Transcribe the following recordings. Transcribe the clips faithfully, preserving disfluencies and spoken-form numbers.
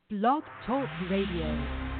Blog Talk Radio.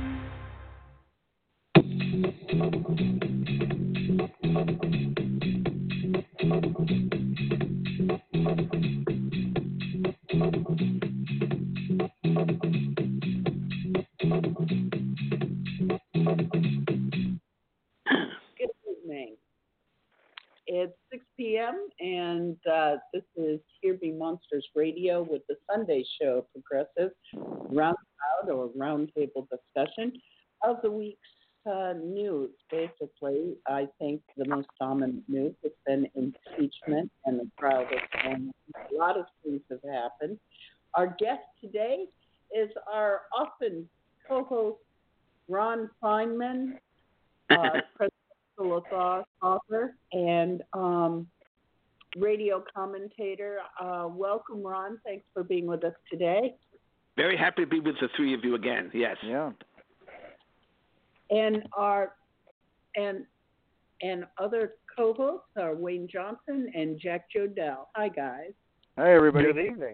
Good evening. It's six p.m. and uh, this is Here Be Monsters Radio with the Sunday show, Progressive Roundabout or Roundtable discussion of the week's uh, news. Basically, I think the most dominant news has been impeachment and the trial that's going on. A lot of things have happened. Our guest today is our often co-host, Ron Feinman, uh, presidential author and um, radio commentator. Uh, welcome, Ron. Thanks for being with us today. Very happy to be with the three of you again. Yes. Yeah. And our and and other co-hosts are Wayne Johnson and Jack Jodell. Hi, guys. Hi, everybody. Good evening.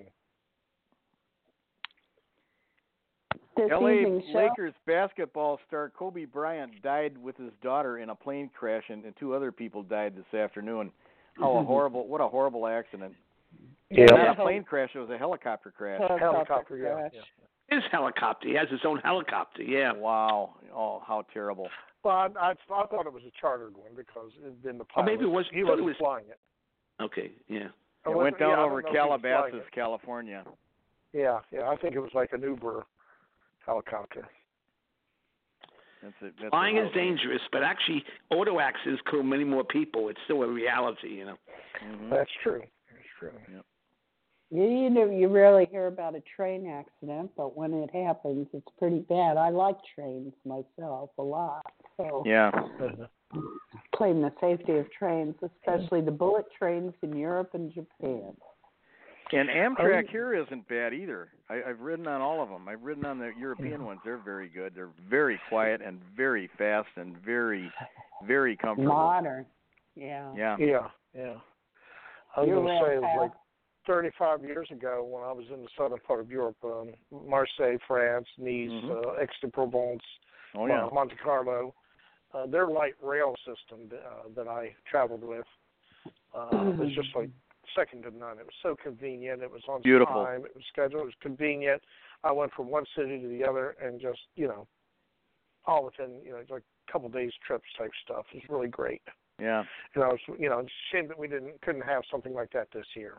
This L A evening's show- Lakers basketball star Kobe Bryant died with his daughter in a plane crash, and, and two other people died this afternoon. How a horrible! What a horrible accident! Yeah. Not a plane crash; it was a helicopter crash. Helicopter, yeah. yeah. His helicopter. He has his own helicopter. Yeah. Wow! Oh, how terrible! Well, I, I, I thought it was a chartered one because it had been the pilot. Or maybe it was. He thought wasn't it was flying it. Okay. Yeah. Or It was went down yeah, I over don't know if he was flying Calabasas, it. California. Yeah, yeah. I think it was like an Uber helicopter. That's it. That's Flying it. is dangerous, but actually, auto accidents kill many more people. It's still a reality, you know. Mhm. That's true. That's true. Yep. You, you know, you rarely hear about a train accident, but when it happens, it's pretty bad. I like trains myself a lot, so Yeah. claim the safety of trains, especially the bullet trains in Europe and Japan. And Amtrak here isn't bad either. I, I've ridden on all of them. I've ridden on the European ones. They're very good. They're very quiet and very fast and very, very comfortable. Modern, yeah. Yeah. Yeah, yeah. I was You're going to real say it was fast. like thirty-five years ago when I was in the southern part of Europe, um, Marseille, France, Nice, Mhm. uh, Aix-en-Provence, Oh yeah. uh, Monte Carlo. Uh, their light rail system uh, that I traveled with uh, was just like second to none. It was so convenient. It was on Beautiful. time. It was scheduled. It was convenient. I went from one city to the other and just, you know, all within, you know, like a couple days trips type stuff. It was really great. Yeah. And I was, you know, it's a shame that we didn't couldn't have something like that this year.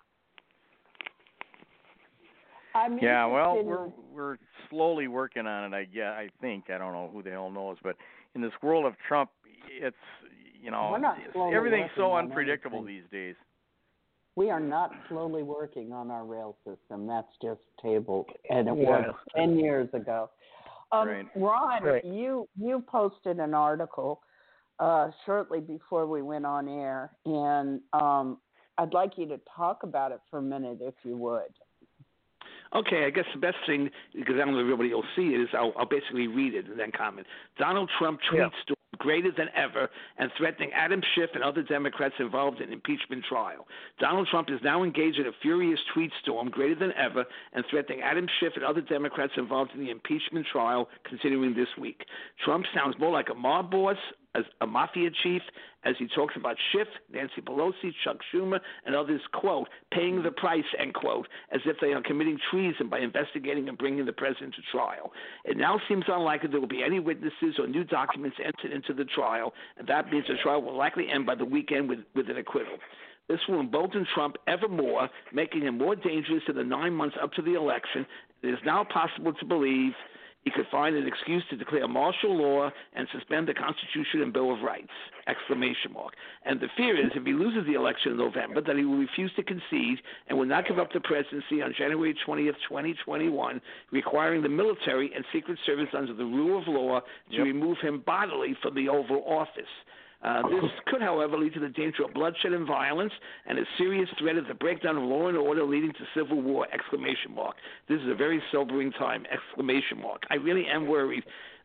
I'm Yeah, well, interested we're in- we're slowly working on it. I yeah, I think I don't know who the hell knows, but in this world of Trump, it's you know We're not it's- slowly everything's so working on unpredictable anything. these days. We are not slowly working on our rail system. That's just tabled, and it Yeah. was ten years ago. Um, Right. Ron, Right. you you posted an article uh, shortly before we went on air, and um, I'd like you to talk about it for a minute, if you would. Okay, I guess the best thing, because I don't know if everybody will see it, is I'll, I'll basically read it and then comment. Donald Trump tweets Yeah. storm greater than ever and threatening Adam Schiff and other Democrats involved in impeachment trial. Donald Trump is now engaged in a furious tweet storm greater than ever and threatening Adam Schiff and other Democrats involved in the impeachment trial continuing this week. Trump sounds more like a mob boss, as a mafia chief, as he talks about Schiff, Nancy Pelosi, Chuck Schumer, and others, quote, paying the price, end quote, as if they are committing treason by investigating and bringing the president to trial. It now seems unlikely there will be any witnesses or new documents entered into the trial, and that means the trial will likely end by the weekend with, with an acquittal. This will embolden Trump ever more, making him more dangerous in the nine months up to the election. It is now possible to believe he could find an excuse to declare martial law and suspend the Constitution and Bill of Rights, exclamation mark. And the fear is if he loses the election in November, that he will refuse to concede and will not give up the presidency on January twentieth, twenty twenty-one, requiring the military and Secret Service under the rule of law to Yep. remove him bodily from the Oval Office. Uh, this could, however, lead to the danger of bloodshed and violence and a serious threat of the breakdown of law and order leading to civil war, exclamation mark. This is a very sobering time, exclamation mark. I really am worried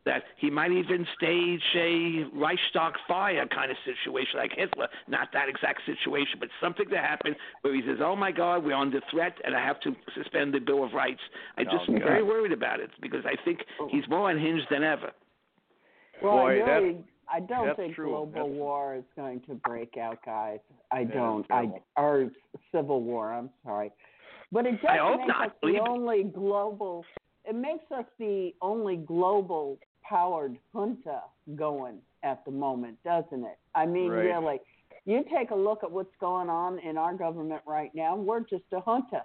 that he might even stage a Reichstag fire kind of situation like Hitler. Not that exact situation, but something that happened where he says, oh, my God, we're under threat and I have to suspend the Bill of Rights. I just Oh, am God. very worried about it because I think he's more unhinged than ever. Well, Boy, I that's- really, I don't that's think true. global That's- war is going to break out, guys. I That is don't. I terrible. or civil war. I'm sorry, but it I does hope make not. us the Leave it. only global. It makes us the only global powered junta going at the moment, doesn't it? I mean, Right. really, you take a look at what's going on in our government right now. We're just a junta.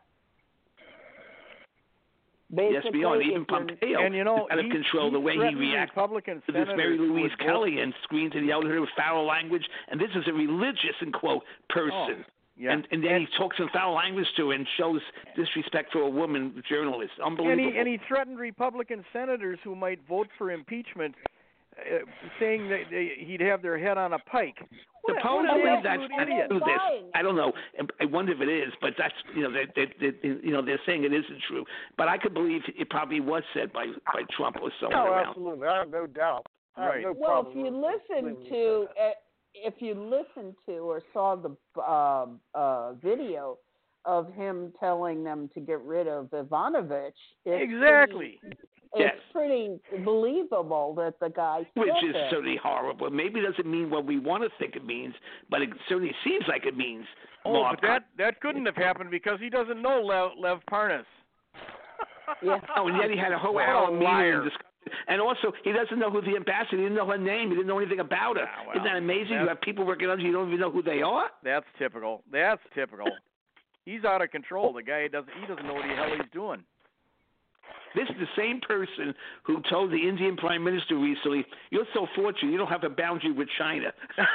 Yes, Basically, beyond if even you're- Pompeo And you know, is out of he- control. he The way he threatened reacts Republican to this senators Mary who Louise would Kelly vote- and screamed to the elder with foul language, and this is a religious, in quote, person. Oh, yeah. And, and then he talks in foul language to her and shows disrespect for a woman journalist. And Unbelievable. he, and he threatened Republican senators who might vote for impeachment, uh, saying that they, he'd have their head on a pike. What, Supposedly what an that's absolute and idiot. true. This lying. I don't know. And I wonder if it is, but that's you know they, they, they you know they're saying it isn't true. But I could believe it probably was said by by Trump or someone Oh, around. absolutely. I have no doubt. I have Right. no Well, problem if you with- listen believing he to, said uh, if you listen to or saw the uh, uh, video of him telling them to get rid of Ivanovich, it's Exactly. Pretty, Yes. It's pretty believable that the guy Which said is that. certainly horrible. Maybe it doesn't mean what we want to think it means, but it certainly seems like it means. Oh, mob but that that couldn't have happened because he doesn't know Lev, Lev Parnas. Yeah. Oh, and yet he had a whole What hour a meeting liar. and discussion. And also, he doesn't know who the ambassador. He didn't know her name. He didn't know anything about her. Ah, well, Isn't that amazing? You that's- have people working under you. You don't even know who they are. That's typical. That's typical. He's out of control. The guy doesn't. He doesn't know what the hell he's doing. This is the same person who told the Indian Prime Minister recently, "You're so fortunate. You don't have a boundary with China."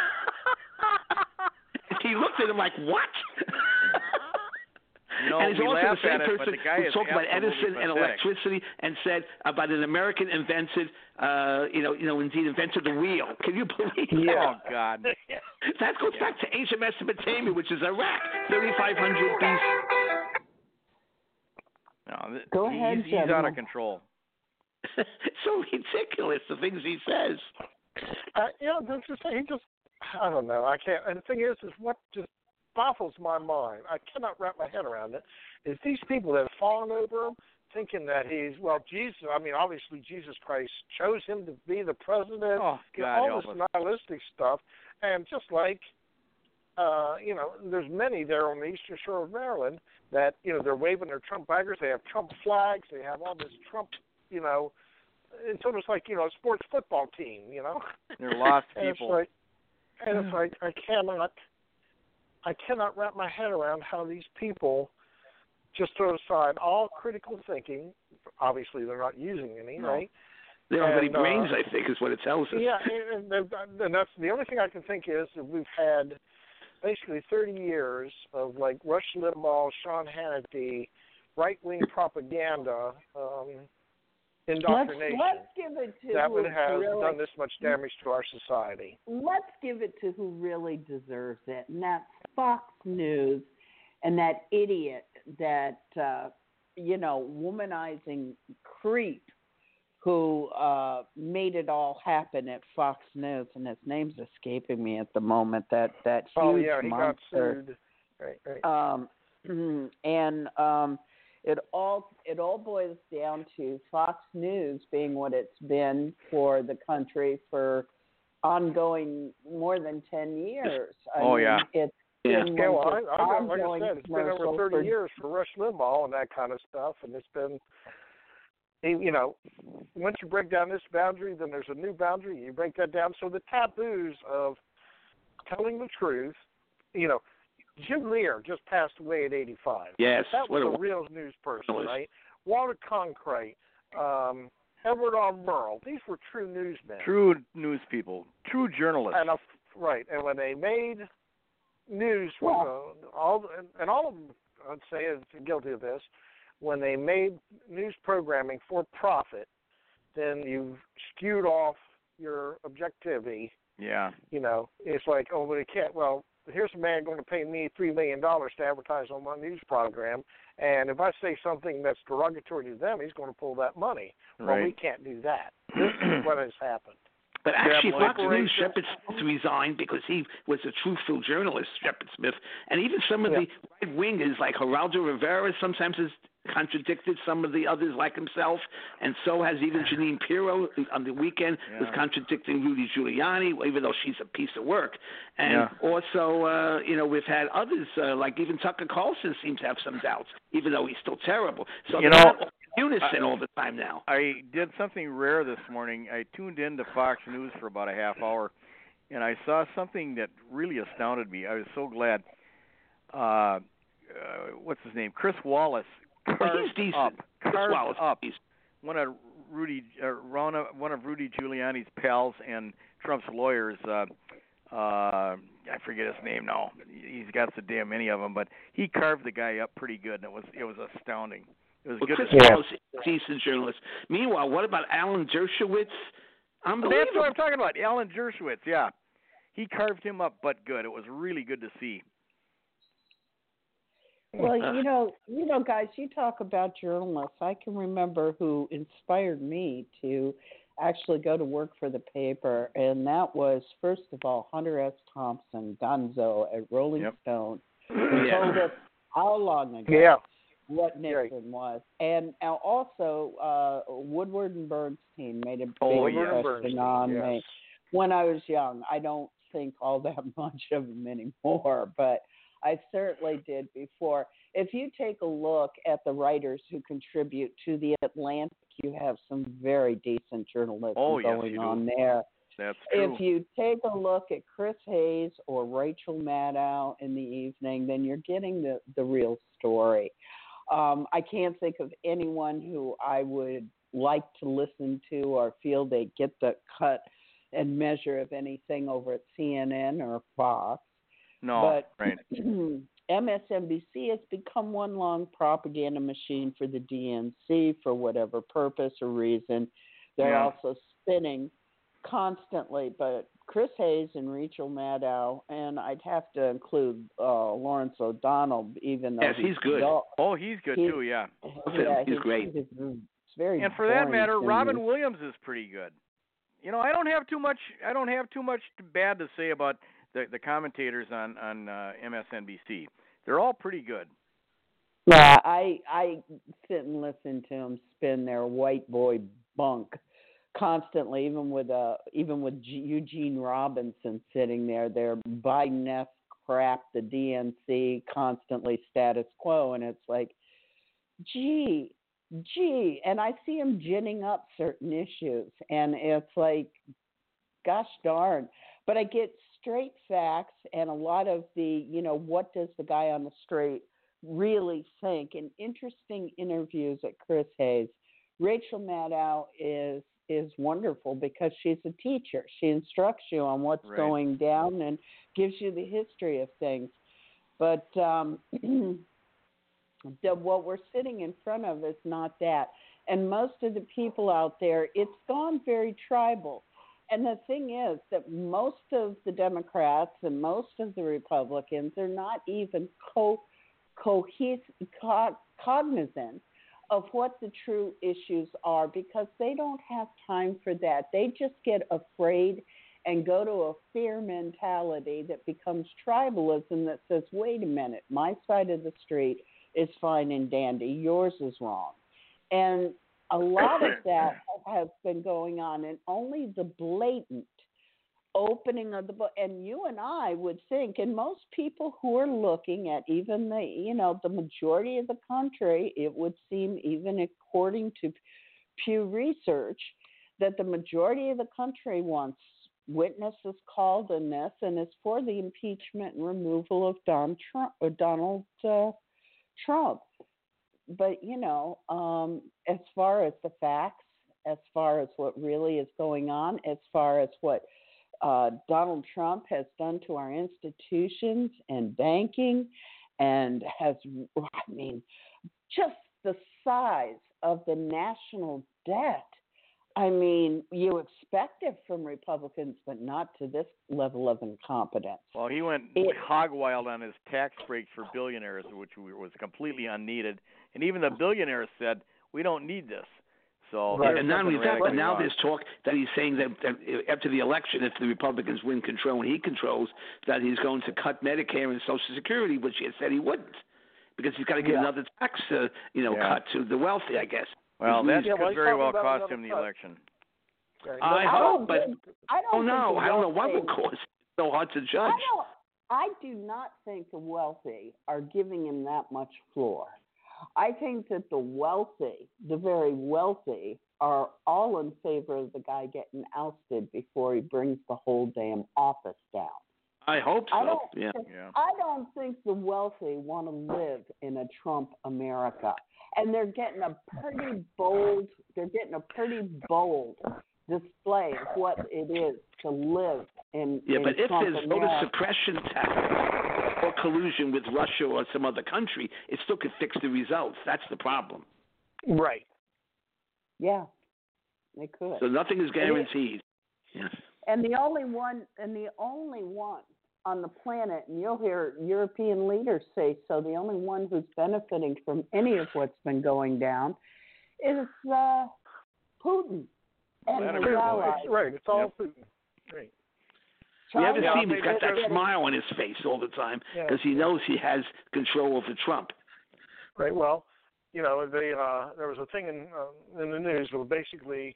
He looked at him like, "What?" You know, and he's we also laugh the same at it, but person the guy who is talked about absolutely Edison and pathetic. electricity and said about an American invented, uh, you know, you know, indeed invented the wheel. Can you believe that? Oh God. That goes back to ancient Mesopotamia, which is Iraq, thirty-five hundred B C. No, th- Go he's, ahead, he's out gentlemen. of control. It's so ridiculous, the things he says. Uh, you know, that's just he just I don't know. I can't. And the thing is, is what just baffles my mind. I cannot wrap my head around it. Is these people that have fallen over him, thinking that he's well, Jesus. I mean, obviously Jesus Christ chose him to be the president. Oh You know, God, all help this us. nihilistic stuff, and just like. Uh, you know, there's many there on the eastern shore of Maryland that, you know, they're waving their Trump baggers. They have Trump flags. They have all this Trump, you know, it's almost like, you know, a sports football team, you know. They're lost and people. It's like, and it's like, I cannot, I cannot wrap my head around how these people just throw aside all critical thinking. Obviously, they're not using any, No. right? They don't have any And, uh, brains, I think, is what it tells us. Yeah, and, and, and that's the only thing I can think is that we've had basically thirty years of like Rush Limbaugh, Sean Hannity, right-wing propaganda, um, Let's, indoctrination let's give it to that who would have really, done this much damage to our society. let's give it to who really deserves it, and that's Fox News and that idiot, that uh, you know, womanizing creep who uh, made it all happen at Fox News, and his name's escaping me at the moment. That that huge Oh yeah, he monster. got sued. Right, right. Um, and um, it all it all boils down to Fox News being what it's been for the country for ongoing more than ten years. I Oh, mean, yeah. It's Yeah. been Yeah, well, one I, of the I, like I ongoing said, it's been over commercials thirty for- years for Rush Limbaugh and that kind of stuff, and it's been, you know, once you break down this boundary, then there's a new boundary. You break that down, so the taboos of telling the truth, you know, Jim Lear just passed away at eighty-five. Yes. That what was a, a real news person, was. right? Walter Cronkite, um, Edward R. Murrow, these were true newsmen. True news people. True journalists. And, uh, right, and when they made news, Well- uh, all and, and all of them, I'd say, is guilty of this. When they made news programming for profit, then you skewed off your objectivity. Yeah. You know, it's like, oh, but it can't. Well, here's a man going to pay me three million dollars to advertise on my news program, and if I say something that's derogatory to them, he's going to pull that money. Right. Well, we can't do that. This is what has happened. But actually, Yeah, Fox News, Shepard Smith resigned because he was a truthful journalist, Shepard Smith. And even some of Yeah. the right-wingers, like Geraldo Rivera, sometimes has contradicted some of the others like himself. And so has even Janine Pirro on the weekend Yeah. was contradicting Rudy Giuliani, even though she's a piece of work. And Yeah. also, uh, you know, we've had others, uh, like even Tucker Carlson seems to have some doubts, even though he's still terrible. So You they're know, not in unison I- all the time now. I did something rare this morning. I tuned in to Fox News for about a half hour, and I saw something that really astounded me. I was so glad. Uh, uh, what's his name? Chris Wallace Well, carved he's decent. up, Chris carved Wallace, up he's- one of Rudy, uh, one of one of Rudy Giuliani's pals and Trump's lawyers. Uh, uh, I forget his name now. He's got so damn many of them, but he carved the guy up pretty good, and it was it was astounding. It was Well, good Chris to see. Wallace is a decent journalist. Meanwhile, what about Alan Dershowitz? That's Unbelievable. what I'm talking about. Alan Dershowitz, yeah. He carved him up, but good. It was really good to see. Well, you know, you know, guys, you talk about journalists. I can remember who inspired me to actually go to work for the paper, and that was first of all Hunter S. Thompson, Gonzo at Rolling Yep. Stone, who Yeah. told us how long ago Yeah. what Nixon was, and uh, also uh, Woodward and Bernstein made a big Oh, Woodward yeah. and impression Bernstein, on yes. me when I was young. I don't think all that much of them anymore, but I certainly did before. If you take a look at the writers who contribute to the Atlantic, you have some very decent journalism Oh, yes, going you do. on there. That's true. If you take a look at Chris Hayes or Rachel Maddow in the evening, then you're getting the, the real story. Um, I can't think of anyone who I would like to listen to or feel they get the cut and measure of anything over at C N N or Fox. no, But right. M S N B C has become one long propaganda machine for the D N C for whatever purpose or reason. They're Yeah. also spinning constantly, but Chris Hayes and Rachel Maddow, and I'd have to include uh, Lawrence O'Donnell, even though Yes, he's good. dull- Oh, he's good He's- too, yeah. yeah, He's great. He's, it's very And for that boring matter, to Robin me. Williams is pretty good. You know, I don't have too much. I don't have too much bad to say about the the commentators on on uh, M S N B C. They're all pretty good. Yeah, I I sit and listen to them spin their white boy bunk constantly, even with uh even with G- Eugene Robinson sitting there, their Biden-esque crap, the D N C constantly status quo, and it's like, gee, gee, and I see him ginning up certain issues, and it's like, gosh darn. But I get straight facts and a lot of the, you know, what does the guy on the street really think? And interesting interviews at Chris Hayes. Rachel Maddow is is wonderful because she's a teacher. She instructs you on what's Right. going down and gives you the history of things. But um, the, what we're sitting in front of is not that. And most of the people out there, it's gone very tribal. And the thing is that most of the Democrats and most of the Republicans are not even co- cohes- co- cognizant of what the true issues are because they don't have time for that. They just get afraid and go to a fear mentality that becomes tribalism that says, wait a minute, my side of the street is fine and dandy, yours is wrong. And a lot of that has been going on, and only the blatant opening of the book. And you and I would think, and most people who are looking at even the, you know, the majority of the country, it would seem, even according to Pew Research, that the majority of the country wants witnesses called in this and is for the impeachment and removal of Don Trump, or Donald uh, Trump. But, you know, um, as far as the facts, as far as what really is going on, as far as what uh, Donald Trump has done to our institutions and banking, and has, I mean, just the size of the national debt. I mean, you expect it from Republicans, but not to this level of incompetence. Well, he went It- hog wild on his tax breaks for billionaires, which was completely unneeded. And even the billionaires said, we don't need this. So Right. here's And not only something that, but radically now wrong. there's talk that he's saying that, that after the election, if the Republicans win control and he controls, that he's going to cut Medicare and Social Security, which he had said he wouldn't, because he's got to give Yeah. another tax, uh, you know, Yeah. cut to the wealthy, I guess. Well, that Yeah, well, could he's very talking well about cost another him the cut. election. Okay. I I hope, don't but think, I don't oh think no, the I don't know what wealthy- would cause it. It's so hard to judge. I don't. I do not think the wealthy are giving him that much floor. I think that the wealthy, the very wealthy, are all in favor of the guy getting ousted before he brings the whole damn office down. I hope so. I don't. yeah. Yeah. I don't think the wealthy want to live in a Trump America, and they're getting a pretty bold. They're getting a pretty bold display of what it is to live in. Yeah, in but if Trump there's voter America. suppression tactics or collusion with Russia or some other country, it still could fix the results. That's the problem. Right. Yeah, they could. So nothing is guaranteed. Yes. And the only one, and the only one on the planet, and you'll hear European leaders say so, the only one who's benefiting from any of what's been going down is uh, Putin and Vladimir his Putin. allies. It's, right. It's all Yep. Putin. Right. We haven't China. seen him. He's got that They're- smile on his face all the time Yeah. because he knows he has control over Trump. Right. Well, you know, they uh, there was a thing in uh, in the news where basically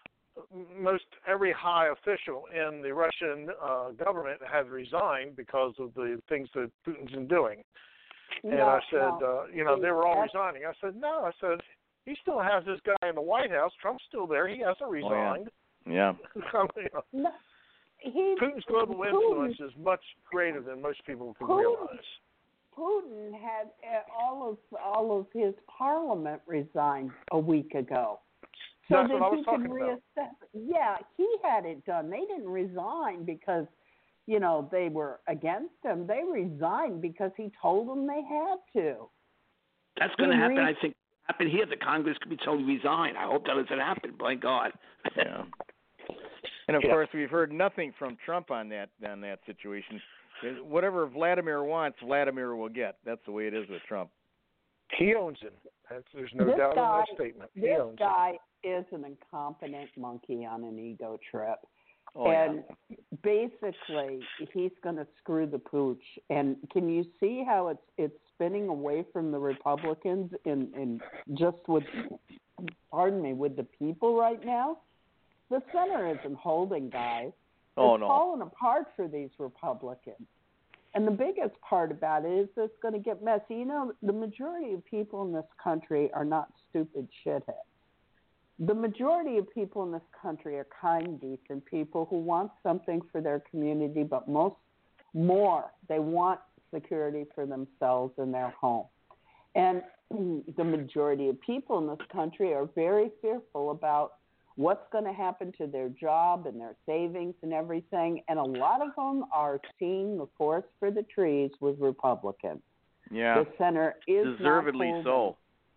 most every high official in the Russian uh, government had resigned because of the things that Putin's been doing. And No, I said, no. uh, you know, they were all That's- resigning. I said, no. I said, he still has this guy in the White House. Trump's still there. He hasn't resigned. Yeah. I mean, you know, No, he, Putin's global Putin, influence is much greater than most people can Putin- realize. Putin had uh, all of all of his parliament resigned a week ago. So That's that what I was he could talking about. reassess. Yeah, he had it done. They didn't resign because, you know, they were against him. They resigned because he told them they had to. That's going to He happen, re- I think. Happen here. The Congress could be told to resign. I hope that doesn't happen. By God. Yeah. And of Yeah. course, we've heard nothing from Trump on that on that situation. Whatever Vladimir wants, Vladimir will get. That's the way it is with Trump. He owns him. That's, there's no This doubt guy- in that statement. He This owns guy is an incompetent monkey on an ego trip. Oh, and yeah. basically, he's going to screw the pooch. And can you see how it's it's spinning away from the Republicans in, in just with, pardon me, with the people right now? The center isn't holding, guys. Oh, it's no. falling apart for these Republicans. And the biggest part about it is it's going to get messy. You know, the majority of people in this country are not stupid shitheads. The majority of people in this country are kind, decent people who want something for their community, but most more, they want security for themselves and their home. And the majority of people in this country are very fearful about what's going to happen to their job and their savings and everything. And a lot of them are seeing the forest for the trees with Republicans. Yeah. The center is Deservedly not so. holding.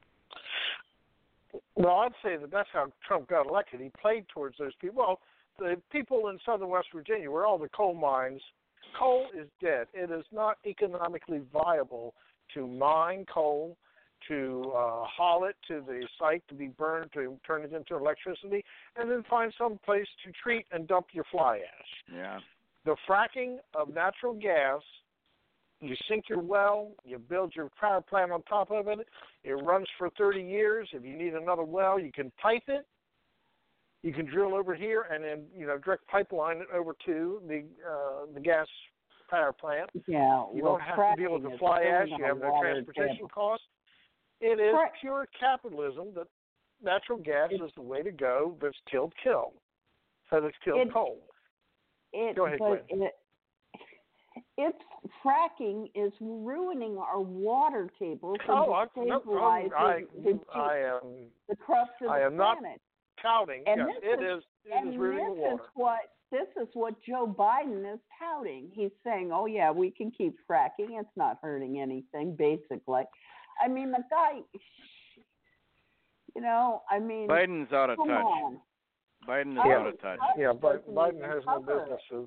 Well, I'd say that that's how Trump got elected. He played towards those people. Well, the people in southern West Virginia, where all the coal mines, coal is dead. It is not economically viable to mine coal, to uh, haul it to the site to be burned, to turn it into electricity, and then find some place to treat and dump your fly ash. Yeah. The fracking of natural gas, you sink your well, you build your power plant on top of it, it runs for thirty years. If you need another well, you can pipe it. You can drill over here and then, you know, direct pipeline it over to the uh, the gas power plant. Yeah, You well, don't have to deal with fracking the is fly ash. filling You our have no water transportation table. costs. It is Correct. pure capitalism that natural gas It- is the way to go that's killed kill. So that's killed It- coal. It, Go ahead, but Glenn. it, it's fracking is ruining our water table Oh, from I, no, stabilizing I, the, I am the crust of I the am not planet. touting. And Yeah, this it is- is. It and is ruining the this water. is what this is what Joe Biden is touting. He's saying, "Oh yeah, we can keep fracking. It's not hurting anything." Basically, I mean the guy. You know, I mean, Biden's out of come touch. on. Biden is Oh, out of touch. Yeah, but doesn't Biden even has no cover business it. of.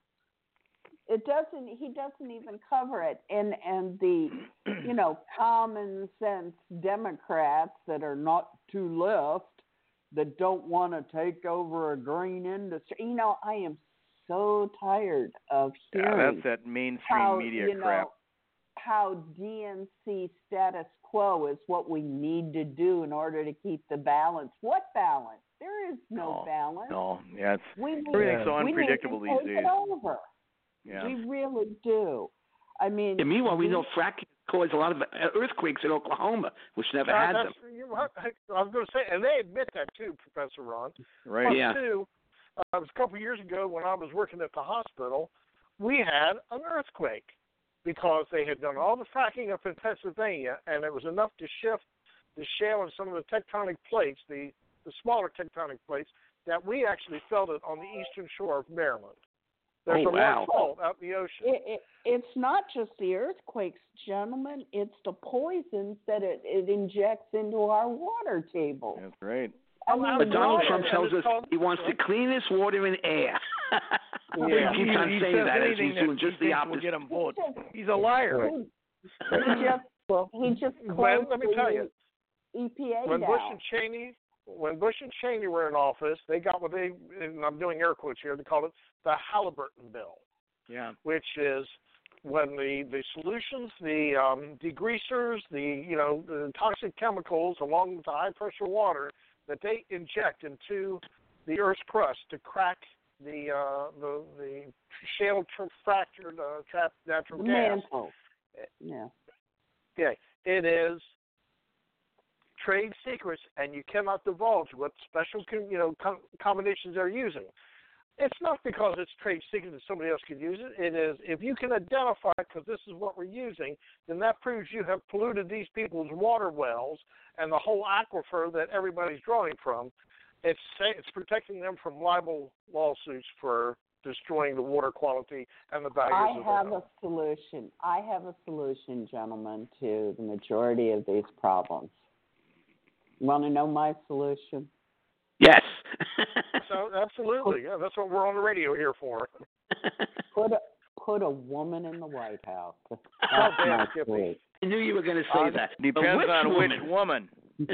It doesn't. He doesn't even cover it, and and the, you know, common sense Democrats that are not too left, that don't want to take over a green industry. You know, I am so tired of Yeah, hearing that's that mainstream how media you crap. know how D N C status quo is what we need to do in order to keep the balance. What balance? There is no, No, balance. No, yeah, it's We need, everything's so we unpredictable need to these take days. it over. Yeah. We really do. I mean, And meanwhile, we we- know fracking caused a lot of earthquakes in Oklahoma, which never Uh, had them. that's, you know, I I was going to say, and they admit that too, Professor Ron. Right. Plus, Yeah. too, uh, it was a couple of years ago when I was working at the hospital, we had an earthquake because they had done all the fracking up in Pennsylvania, and it was enough to shift the shale and some of the tectonic plates, the, the smaller tectonic plates, that we actually felt it on the eastern shore of Maryland. There's Oh, a wow. large fault out in the ocean. It, it, it's not just the earthquakes, gentlemen. It's the poisons that it, it injects into our water table. That's right. I mean, But Donald water- Trump tells us he wants the cleanest water and air. Yeah. He keeps on he saying says that as anything he's that doing he just the thinks will opposite. get him votes. He's a liar. He, he just well, he just When, closed let me tell you, the E P A when down. Bush and Cheney, when Bush and Cheney were in office, they got what they, and I'm doing air quotes here, they call it the Halliburton bill, Yeah. which is when the, the solutions, the um, degreasers, the you know the toxic chemicals, along with the high pressure water that they inject into the Earth's crust to crack the uh, the the shale tra- fractured uh, trapped natural The gas. mantle. Yeah. Okay, it is trade secrets, and you cannot divulge what special, com- you know, com- combinations they're using. It's not because it's trade secret that somebody else could use it. It is if you can identify, because this is what we're using, then that proves you have polluted these people's water wells and the whole aquifer that everybody's drawing from. It's it's protecting them from libel lawsuits for destroying the water quality and the values I of their have home. a solution. I have a solution, gentlemen, to the majority of these problems. You want to know my solution? Yes. So absolutely, yeah, that's what we're on the radio here for. Put a put a woman in the White House. That's Oh, damn, my Skippy. solution. I knew you were going to say Uh, that. Depends But which on woman? which woman.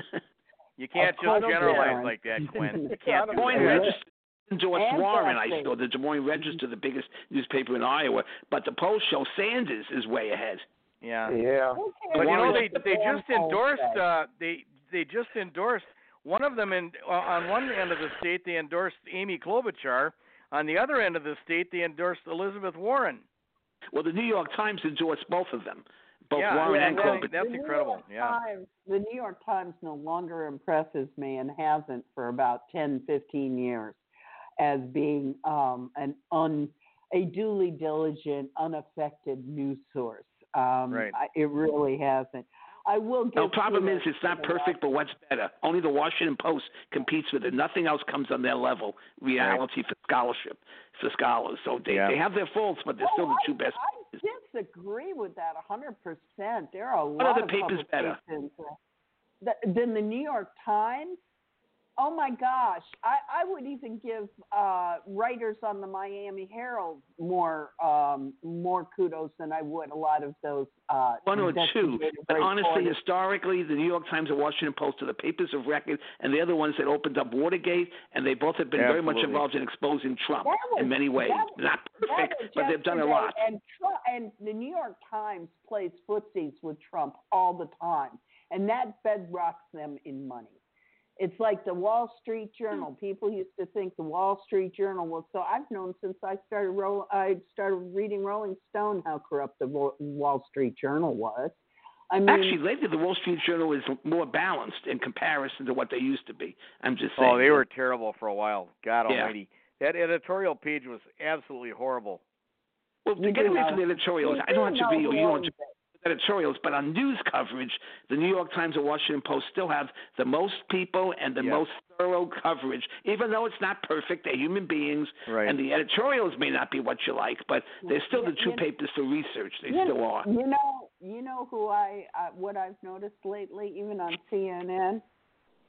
You can't Of course, just generalize Karen. like that, Gwen. You Yeah, I can't don't Des Moines know. Register endorsed And Warren, I Boston. saw. The Des Moines Register, the biggest newspaper in Iowa. But the polls show Sanders is way ahead. Yeah. Yeah. Who cares But you know what they the they damn just polls endorsed say? uh they they just endorsed one of them in uh, on one end of the state they endorsed Amy Klobuchar, on the other end of the state they endorsed Elizabeth Warren. Well, the New York Times endorsed both of them, both Yeah, Warren yeah, and well, Klobuchar. That's the incredible, New yeah. York Times, the New York Times no longer impresses me and hasn't for about ten, fifteen years as being um, an un, a duly diligent, unaffected news source. Um, Right. I, it really hasn't. I will give The problem is kudos it's not to the perfect, but what's better? Only the Washington Post competes with it. Nothing else comes on their level. Reality for scholarship, for scholars. So they, Yeah. they have their faults, but they're Oh, still the two I, best. I disagree with that one hundred percent. There are a What lot other of papers better? publications that- than the New York Times. Oh my gosh, I, I would even give uh, writers on the Miami Herald more um, more kudos than I would a lot of those. Uh, One or two. investigative But honestly, reporters. historically, the New York Times and Washington Post are the papers of record, and they're the ones that opened up Watergate, and they both have been very much Absolutely. involved in exposing Trump That was- in many ways. that- Not That perfect, was but they've done a yesterday, lot. And, Trump, and the New York Times plays footsies with Trump all the time, and that bedrocks them in money. It's like the Wall Street Journal. People used to think the Wall Street Journal was so. I've known since I started ro- I started reading Rolling Stone how corrupt the Wo- Wall Street Journal was. I mean, Actually, lately the Wall Street Journal is more balanced in comparison to what they used to be. I'm just saying. Oh, they were terrible for a while. God Yeah. almighty. That editorial page was absolutely horrible. Well, to You get do away know- from the editorials, you I don't do have to know be, who you don't owns have to it. editorials, but on news coverage, the New York Times and Washington Post still have the most people and the Yeah. most thorough coverage, even though it's not perfect. They're human beings, Right. and the editorials may not be what you like, but they're still the Yeah, two yeah. papers for research. They you, still are. You know, you know who I uh, what I've noticed lately, even on C N N.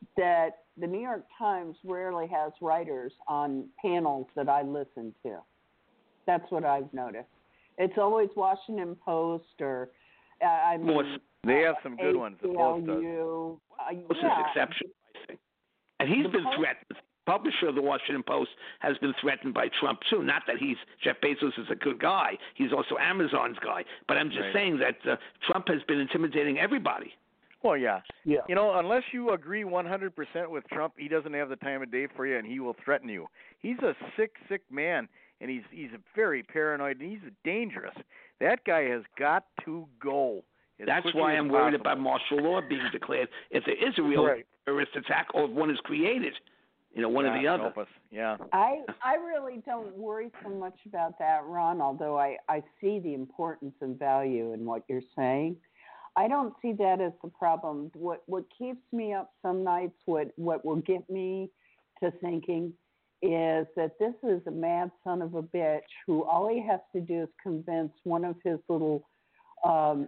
that the New York Times rarely has writers on panels that I listen to. That's what I've noticed. It's always Washington Post or uh, I mean, More, they have some good ones. The Post does. A C L U. Uh, Post yeah. is exception, I think. And he's The been Post- threatened. Publisher of the Washington Post has been threatened by Trump too. Not that he's Jeff Bezos is a good guy; he's also Amazon's guy. But I'm just Right. saying that uh, Trump has been intimidating everybody. Well, yeah. Yeah. You know, unless you agree one hundred percent with Trump, he doesn't have the time of day for you, and he will threaten you. He's a sick, sick man, and he's he's very paranoid, and he's dangerous. That guy has got to go. as That's quickly why as I'm worried possible. about martial law being declared. If there is a real Right. terrorist attack, or if one is created, you know, one yeah, or the other. help us. Yeah. I I really don't worry so much about that, Ron, although I, I see the importance and value in what you're saying. I don't see that as the problem. What what keeps me up some nights, what, what will get me to thinking is that this is a mad son of a bitch who all he has to do is convince one of his little um,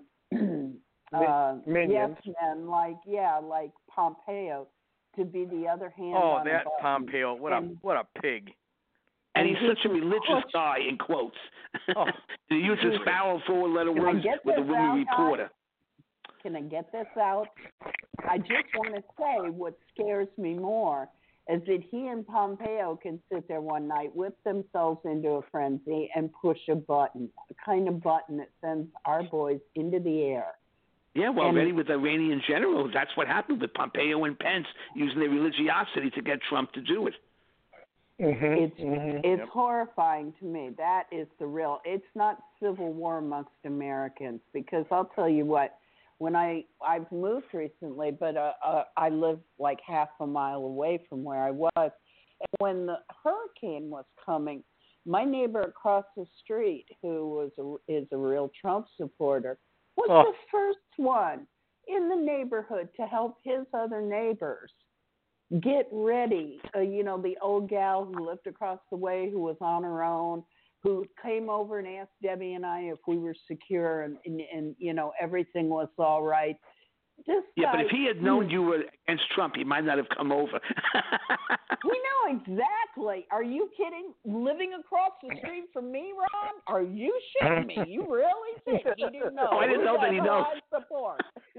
uh, Minions. yes men, like, yeah, like Pompeo, to be the other hand Oh, on a that button. Pompeo! What a And- what a pig! And And he's such a he- religious guy, in quotes. Oh. He uses foul four-letter Can I words get with a this woman out, reporter. Can I get this out? I just want to say what scares me more is that he and Pompeo can sit there one night, whip themselves into a frenzy, and push a button, a kind of button that sends our boys into the air. Yeah, well, And- already with the Iranian general, that's what happened with Pompeo and Pence using their religiosity to get Trump to do it. Mm-hmm. It's mm-hmm. it's Yep. horrifying to me. That is the real. It's not civil war amongst Americans, because I'll tell you what. When I I've moved recently, but uh, uh, I live like half a mile away from where I was. And when the hurricane was coming, my neighbor across the street, who was a, is a real Trump supporter, was Oh. the first one in the neighborhood to help his other neighbors get ready. Uh, you know, the old gal who lived across the way, who was on her own, who came over and asked Debbie and I if we were secure and, and, and you know, everything was all right. This Yeah, guy, but if he had known you were against Trump, he might not have come over. We know exactly. Are you kidding? Living across the street from me, Ron? Are you shitting me? You really think he didn't know? Oh, I didn't know that he Who knows. I support?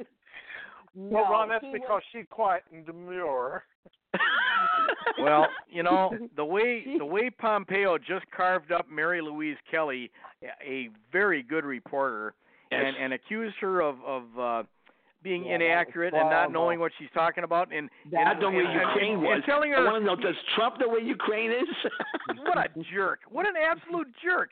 No, Well, Ron, that's he because was- she's quiet and demure. Well, you know, the way the way Pompeo just carved up Mary Louise Kelly, a very good reporter, Yes. and, and accused her of of uh, being Yeah, that was inaccurate and not horrible. knowing what she's talking about, and That I don't know where was- Ukraine and, was. and telling I her want to know, does Trump know where Ukraine is? what a jerk, what an absolute jerk.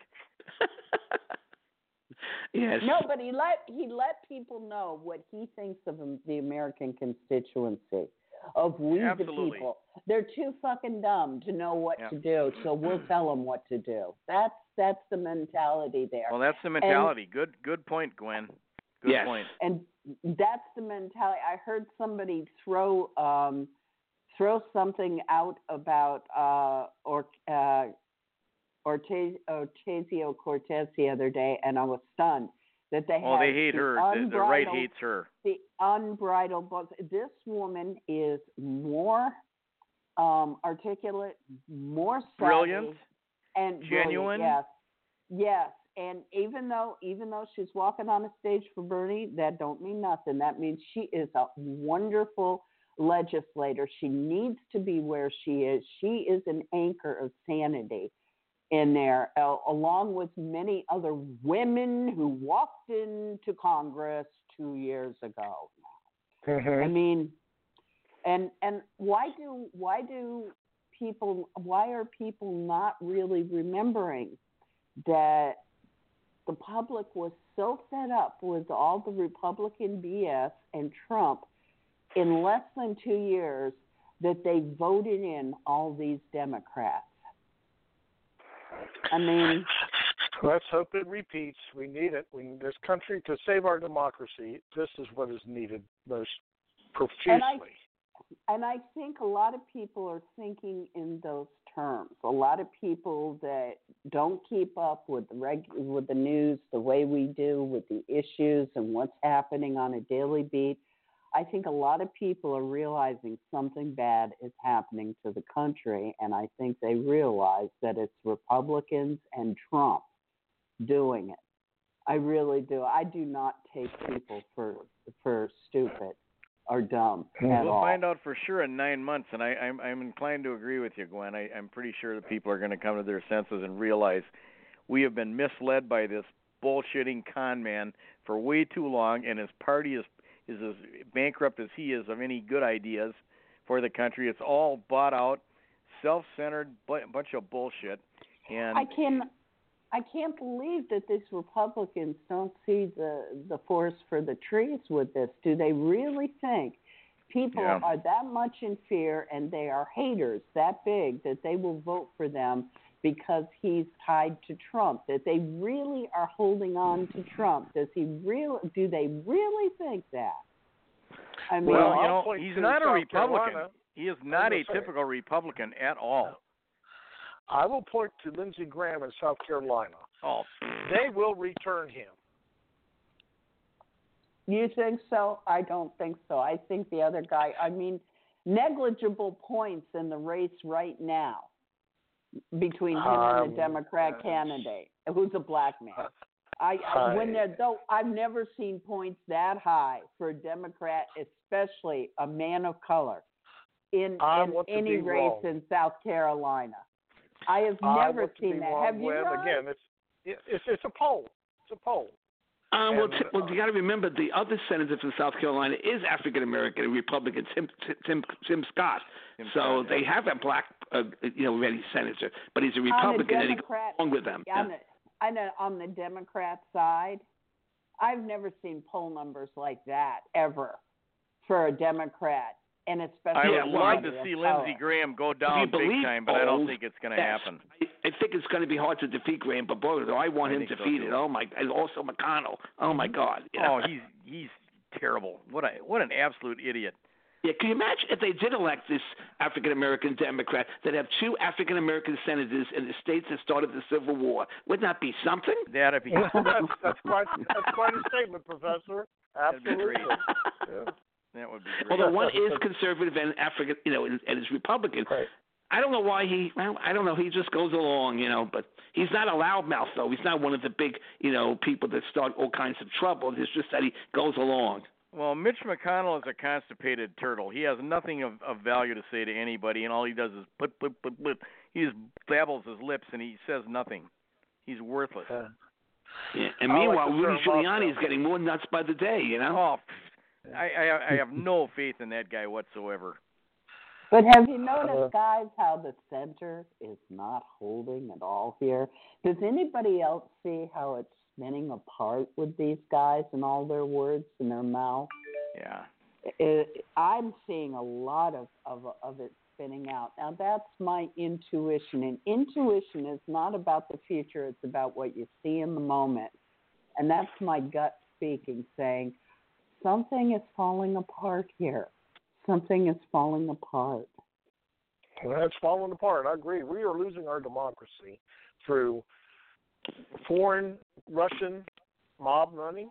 Yes. No, but he let he let people know what he thinks of the American constituency, of we Absolutely. the people. They're too fucking dumb to know what Yeah. to do, so we'll tell them what to do. That's that's the mentality there, Well, that's the mentality. good good point, Gwen. Good Yes. point. and that's the mentality. I heard somebody throw um, throw something out about uh, or. Uh, Ortez, Ocasio-Cortez the other day, and I was stunned that they Oh, had they hate the her. The, the right unbridled- hates her. the unbridled buzz. This woman is more um, articulate, more savvy, Brilliant. and Genuine. Brilliant, yes, yes. And even though even though she's walking on a stage for Bernie, that don't mean nothing. That means she is a wonderful legislator. She needs to be where she is. She is an anchor of sanity in there, uh, along with many other women who walked into Congress two years ago. I Mm-hmm. mean, and and why do why do people why are people not really remembering that the public was so fed up with all the Republican B S and Trump in less than two years that they voted in all these Democrats? I mean, Let's hope it repeats. We need it. We this country to save our democracy. This is what is needed most profusely. and I think a lot of people are thinking in those terms. A lot of people that don't keep up with the reg- with the news the way we do, with the issues and what's happening on a daily beat. I think a lot of people are realizing something bad is happening to the country, and I think they realize that it's Republicans and Trump doing it. I really do. I do not take people for for stupid or dumb at we'll all. find out for sure in nine months, and I, I'm I'm inclined to agree with you, Gwen. I, I'm pretty sure that people are going to come to their senses and realize we have been misled by this bullshitting con man for way too long, and his party is is as bankrupt as he is of any good ideas for the country. It's all bought out, self-centered bu- bunch of bullshit. And I can. I can't believe that these Republicans don't see the, the forest for the trees with this. Do they really think people Yeah. are that much in fear and they are haters that big that they will vote for them because he's tied to Trump? That they really are holding on to Trump? Does he really? Do they really think that? I mean, well, you I'll know, point he's to not a South Republican. Carolina. He is not a gonna say. typical Republican at all. I will point to Lindsey Graham in South Carolina. Oh, They will return him. you think so? I don't think so. I think the other guy. I mean, negligible points in the race right now between him and the Um, Democrat yes. candidate, who's a black man. I, I I- when they're though I've never seen points that high for a Democrat, especially a man of color, in, I in want to any be race wrong. in South Carolina. I have I never want to seen be that. wrong, Have you? Gwen. Ron? Again, it's it, it's it's a poll. It's a poll. Um, well, And, t- well, uh, you got to remember the other senator from South Carolina is African American, a Republican, Tim Tim Tim Scott. Tim so Scott, they yeah. have a black, uh, you know, ready senator, but he's a On the Republican and he goes Democrat, along with them. on the, on the on the Democrat side, I've never seen poll numbers like that ever for a Democrat, and especially. I would Yeah, well, love I- to somebody see of Lindsey color. Graham go If down you big believe time, but I don't polls, think it's going to yes. happen. I, I think it's going to be hard to defeat Graham, but boy, do I want I him think so, defeated. too. Oh my! And also McConnell. Oh my God! You know? Oh, he's he's terrible. What a what an absolute idiot. Yeah, can you imagine if they did elect this African American Democrat that have two African American senators in the states that started the Civil War? Wouldn't that be something? That'd be that's, that's quite that's quite a statement, Professor. That'd be Absolutely. great. Yeah. that would be Well, great. the one is conservative and African, you know, and, and is Republican. Right. I don't know why he. Well, I don't know. He just goes along, you know. But he's not a loudmouth, though. He's not one of the big, you know, people that start all kinds of trouble. It's just that he goes along. Well, Mitch McConnell is a constipated turtle. He has nothing of, of value to say to anybody, and all he does is put, put, put, put. He just babbles his lips, and he says nothing. He's worthless. Uh, Yeah. And I like meanwhile, the Rudy term Giuliani is also. getting more nuts by the day, you know. Oh, I, I, I have no faith in that guy whatsoever. But have you noticed, Uh, guys, how the center is not holding at all here? Does anybody else see how it's spinning apart with these guys and all their words in their mouth? Yeah. It, I'm seeing a lot of, of of it spinning out. Now, that's my intuition. And intuition is not about the future. It's about what you see in the moment. And that's my gut speaking, saying something is falling apart here. Something is falling apart. That's falling apart. I agree. We are losing our democracy through foreign Russian mob money,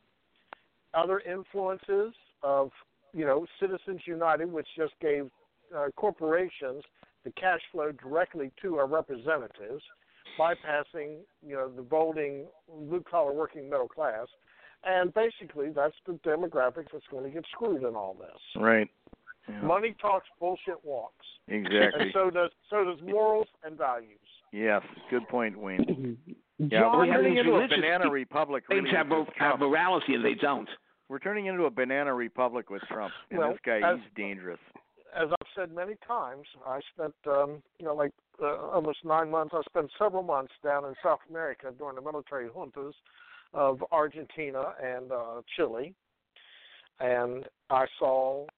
other influences of, you know, Citizens United, which just gave uh, corporations the cash flow directly to our representatives, bypassing, you know, the voting blue-collar working middle class. And basically, that's the demographic that's going to get screwed in all this. Right. Yeah. Money talks, bullshit walks. Exactly. And so does so does morals and values. Yes. Good point, Wayne. Yeah, John, we're we have turning these into a religious banana people. republic. They Really, have, with mo- this have Trump. morality, and they don't. We're turning into a banana republic with Trump, and Well, this guy, as- he's dangerous. As I've said many times, I spent, um, you know, like uh, almost nine months. I spent several months down in South America during the military juntas of Argentina and uh, Chile, and I saw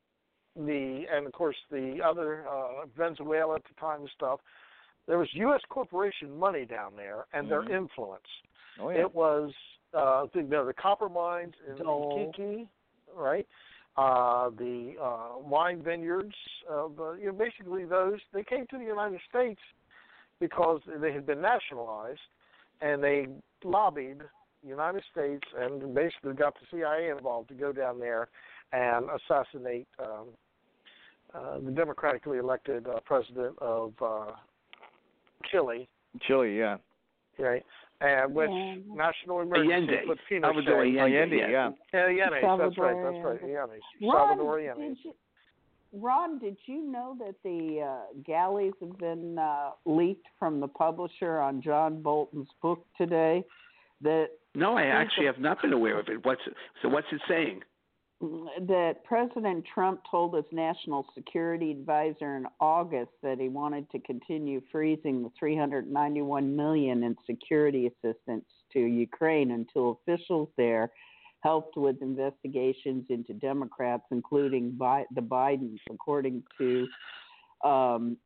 the, and of course the other uh, Venezuela at the time and stuff. There was U S corporation money down there and their Mhm. influence. Oh yeah. It was uh, the, you know, the copper mines in Dole. Iquique, right? Uh, the uh, wine vineyards, uh, the, you know, basically those, they came to the United States because they had been nationalized, and they lobbied the United States and basically got the C I A involved to go down there and assassinate um, uh, the democratically elected uh, president of uh, Chile. Chile, yeah. Right, and which Yeah. national emergency Allende. put Salvador Pinochet. Allende, Allende, yeah. yeah. Yeah, Yanes, that's right, Salvador that's right, Allende. Yanes. Ron, Salvador Yanes. did you, Ron, did you know that the uh, galleys have been uh, leaked from the publisher on John Bolton's book today? That No, I actually have not been aware of it. What's so? What's it saying? that President Trump told his national security advisor in August that he wanted to continue freezing the three hundred ninety-one million dollars in security assistance to Ukraine until officials there helped with investigations into Democrats, including Bi- the Bidens, according to um,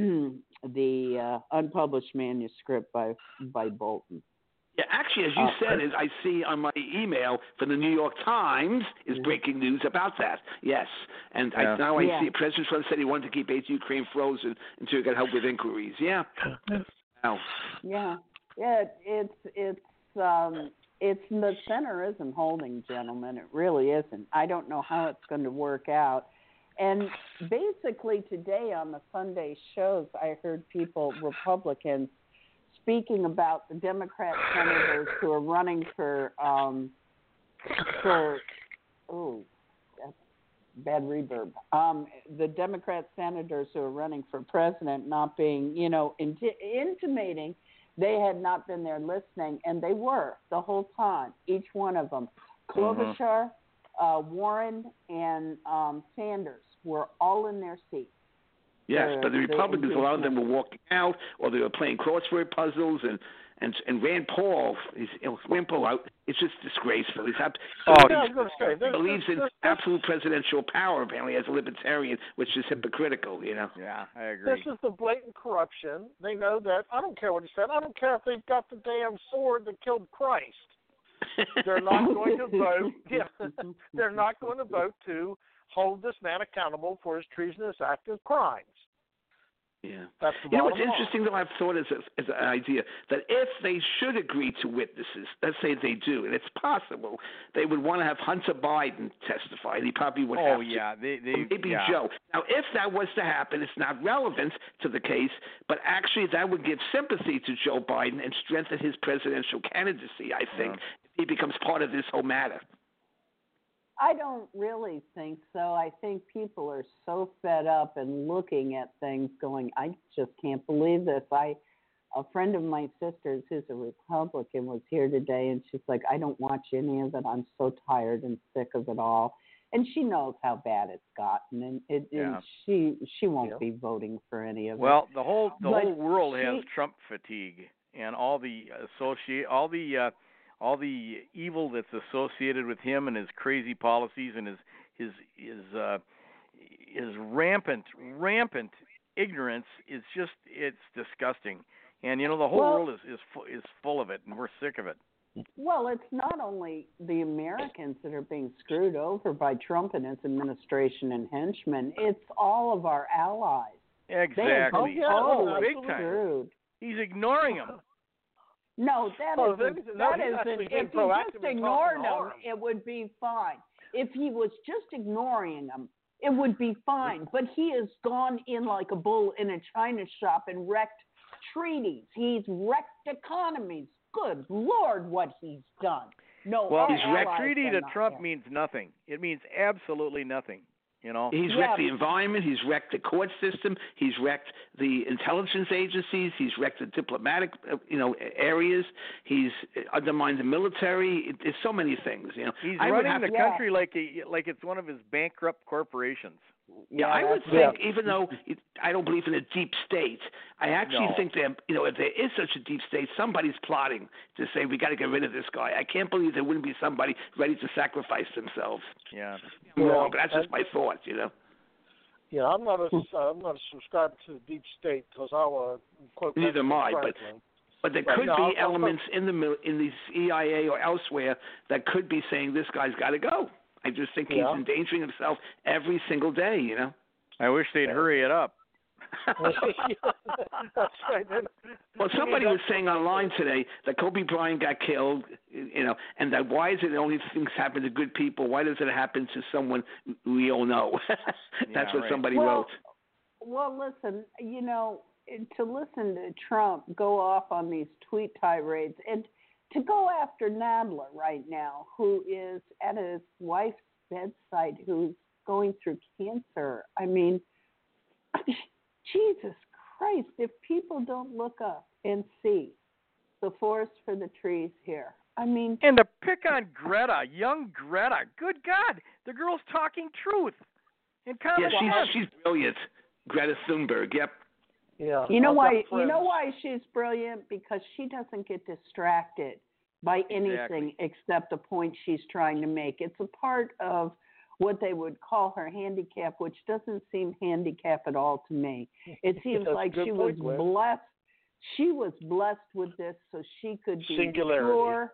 the uh, unpublished manuscript by by Bolton. Yeah, actually, as you Uh, said, as I see on my email from the New York Times is Mhm. breaking news about that. Yes, and Yeah. I, now I Yeah. see President Trump said he wanted to keep aid to Ukraine frozen until he got help with inquiries. Yeah. Wow. Yeah, yeah, it's it's um, it's the center isn't holding, gentlemen. It really isn't. I don't know how it's going to work out. And basically today on the Sunday shows, I heard people, Republicans, speaking about the Democrat senators who are running for um, for oh, that's bad reverb. Um, the Democrat senators who are running for president not being, you know, inti- intimating they had not been there listening, and they were the whole time. Each one of them, Klobuchar, uh, Warren, and um, Sanders were all in their seats. Yes, the- but the the Republicans, a lot of them were impeachment. walking out, or they were playing crossword puzzles, and and and Rand Paul, he's, you know, Rand Paul, out. It's just disgraceful. He's up, Oh, he Yeah, I was going to say, there's, believes in there's, absolute presidential power, apparently, as a libertarian, which is hypocritical. You know. Yeah, I agree. This is the blatant corruption. They know that. I don't care what he said. I don't care if they've got the damn sword that killed Christ. They're not going to vote. Yeah, they're not going to vote to hold this man accountable for his treasonous act of crimes. Yeah. That's the You know what's bottom line. interesting, though, I've thought as, a, as an idea, that if they should agree to witnesses, let's say they do, and it's possible, they would want to have Hunter Biden testify, and he probably would have Oh, to. yeah. They, they, Or maybe yeah. Joe. Now, if that was to happen, it's not relevant to the case, but actually that would give sympathy to Joe Biden and strengthen his presidential candidacy, I think, Yeah. if he becomes part of this whole matter. I don't really think so. I think people are so fed up and looking at things going, I just can't believe this. I, a friend of my sister's who's a Republican was here today, and she's like, I don't watch any of it. I'm so tired and sick of it all. And she knows how bad it's gotten, and, it, Yeah. and she she won't Yeah. be voting for any of it. Well, the whole the But whole world has she- Trump fatigue, and all the associate all the uh, all the evil that's associated with him and his crazy policies and his his his uh, his rampant rampant ignorance is just it's disgusting. And you know the whole Well- world is is fu- is full of it, and we're sick of it. Well, it's not only the Americans that are being screwed over by Trump and his administration and henchmen. It's all of our allies. They are Exactly. Oh, yeah, totally oh, big time. screwed. He's ignoring him. No, that Oh, isn't. that- no, That he's isn't. actually being If he proactive just in ignored causing them, harm. it would be fine. If he was just ignoring them, it would be fine. But he has gone in like a bull in a china shop and wrecked treaties. He's wrecked economies. Good Lord, what he's done. No, Well, our he's wrecked allies treaty are to not Trump there. means nothing. It means absolutely nothing. You know. He's Yeah. wrecked the environment. He's wrecked the court system. He's wrecked the intelligence agencies. He's wrecked the diplomatic, uh, you know, areas. He's undermined the military. It, it's so many things. You know, He's I would running have the to, Yeah. country like a, like it's one of his bankrupt corporations. Yeah, I would that's think, right. even though it, I don't believe in a deep state, I actually No. think that, you know, if there is such a deep state, somebody's plotting to say we got to get rid of this guy. I can't believe there wouldn't be somebody ready to sacrifice themselves. Yeah. I'm Yeah. wrong, but that's just my thought, you know. Yeah, I'm not a, uh, I'm not a subscriber to the deep state because I'll uh, quote. Neither am I, Benjamin but- Franklin. But there Right, could no, be I'll- I'll- elements in the mil- in the C I A or elsewhere that could be saying this guy's got to go. I just think he's Yeah. endangering himself every single day, you know. I wish they'd hurry it up. That's right. Then- Well, somebody was saying online today that Kobe Bryant got killed, you know, and that why is it only things happen to good people? Why does it happen to someone we all know? That's Yeah, what right. somebody well, wrote. Well, listen, you know, to listen to Trump go off on these tweet tirades and to go after Nadler right now, who is at his wife's bedside, who's going through cancer. I mean, Jesus Christ, if people don't look up and see the forest for the trees here, I mean. And to pick on Greta, young Greta, good God, the girl's talking truth. And Yeah, she's she's brilliant. Greta Thunberg. Yep. Yeah. You know I've why? got You know friends- why she's brilliant? Because she doesn't get distracted by anything Exactly. except the point she's trying to make. It's a part of what they would call her handicap, which doesn't seem handicap at all to me. It seems That's a like good she point, was Gwen. blessed. She was blessed with this, so she could be Singularity. pure,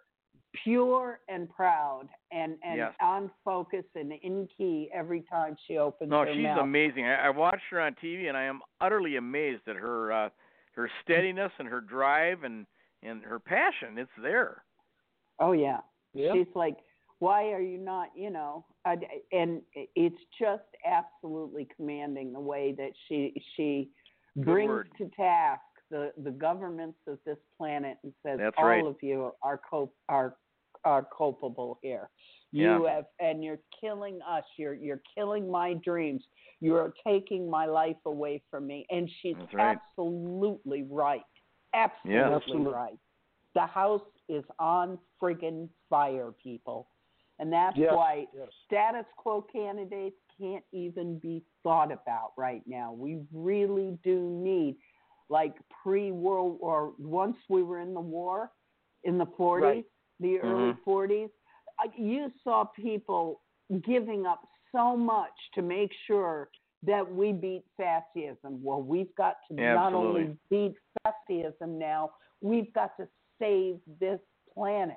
pure and proud, and and Yes. on focus and in key every time she opens No, her she's mouth. amazing. I, I watched her on T V, and I am utterly amazed at her uh, her steadiness and her drive and, and her passion. It's there. Oh yeah. Yeah. She's like, why are you not, you know, I, and it's just absolutely commanding the way that she she Good brings word. to task the, the governments of this planet and says That's all right. of you are cul- are are culpable here. You Yeah. have, and you're killing us. You're you're killing my dreams. You're taking my life away from me. And she's That's right. absolutely right. Absolutely, Yeah. Absolutely. right. The house is on friggin' fire, people. And that's Yes, why yes. status quo candidates can't even be thought about right now. We really do need, like pre-World War, once we were in the war in the forties, Right. the early Mhm. forties, uh, you saw people giving up so much to make sure that we beat fascism. Well, we've got to not only Absolutely. beat fascism now, we've got to save this planet.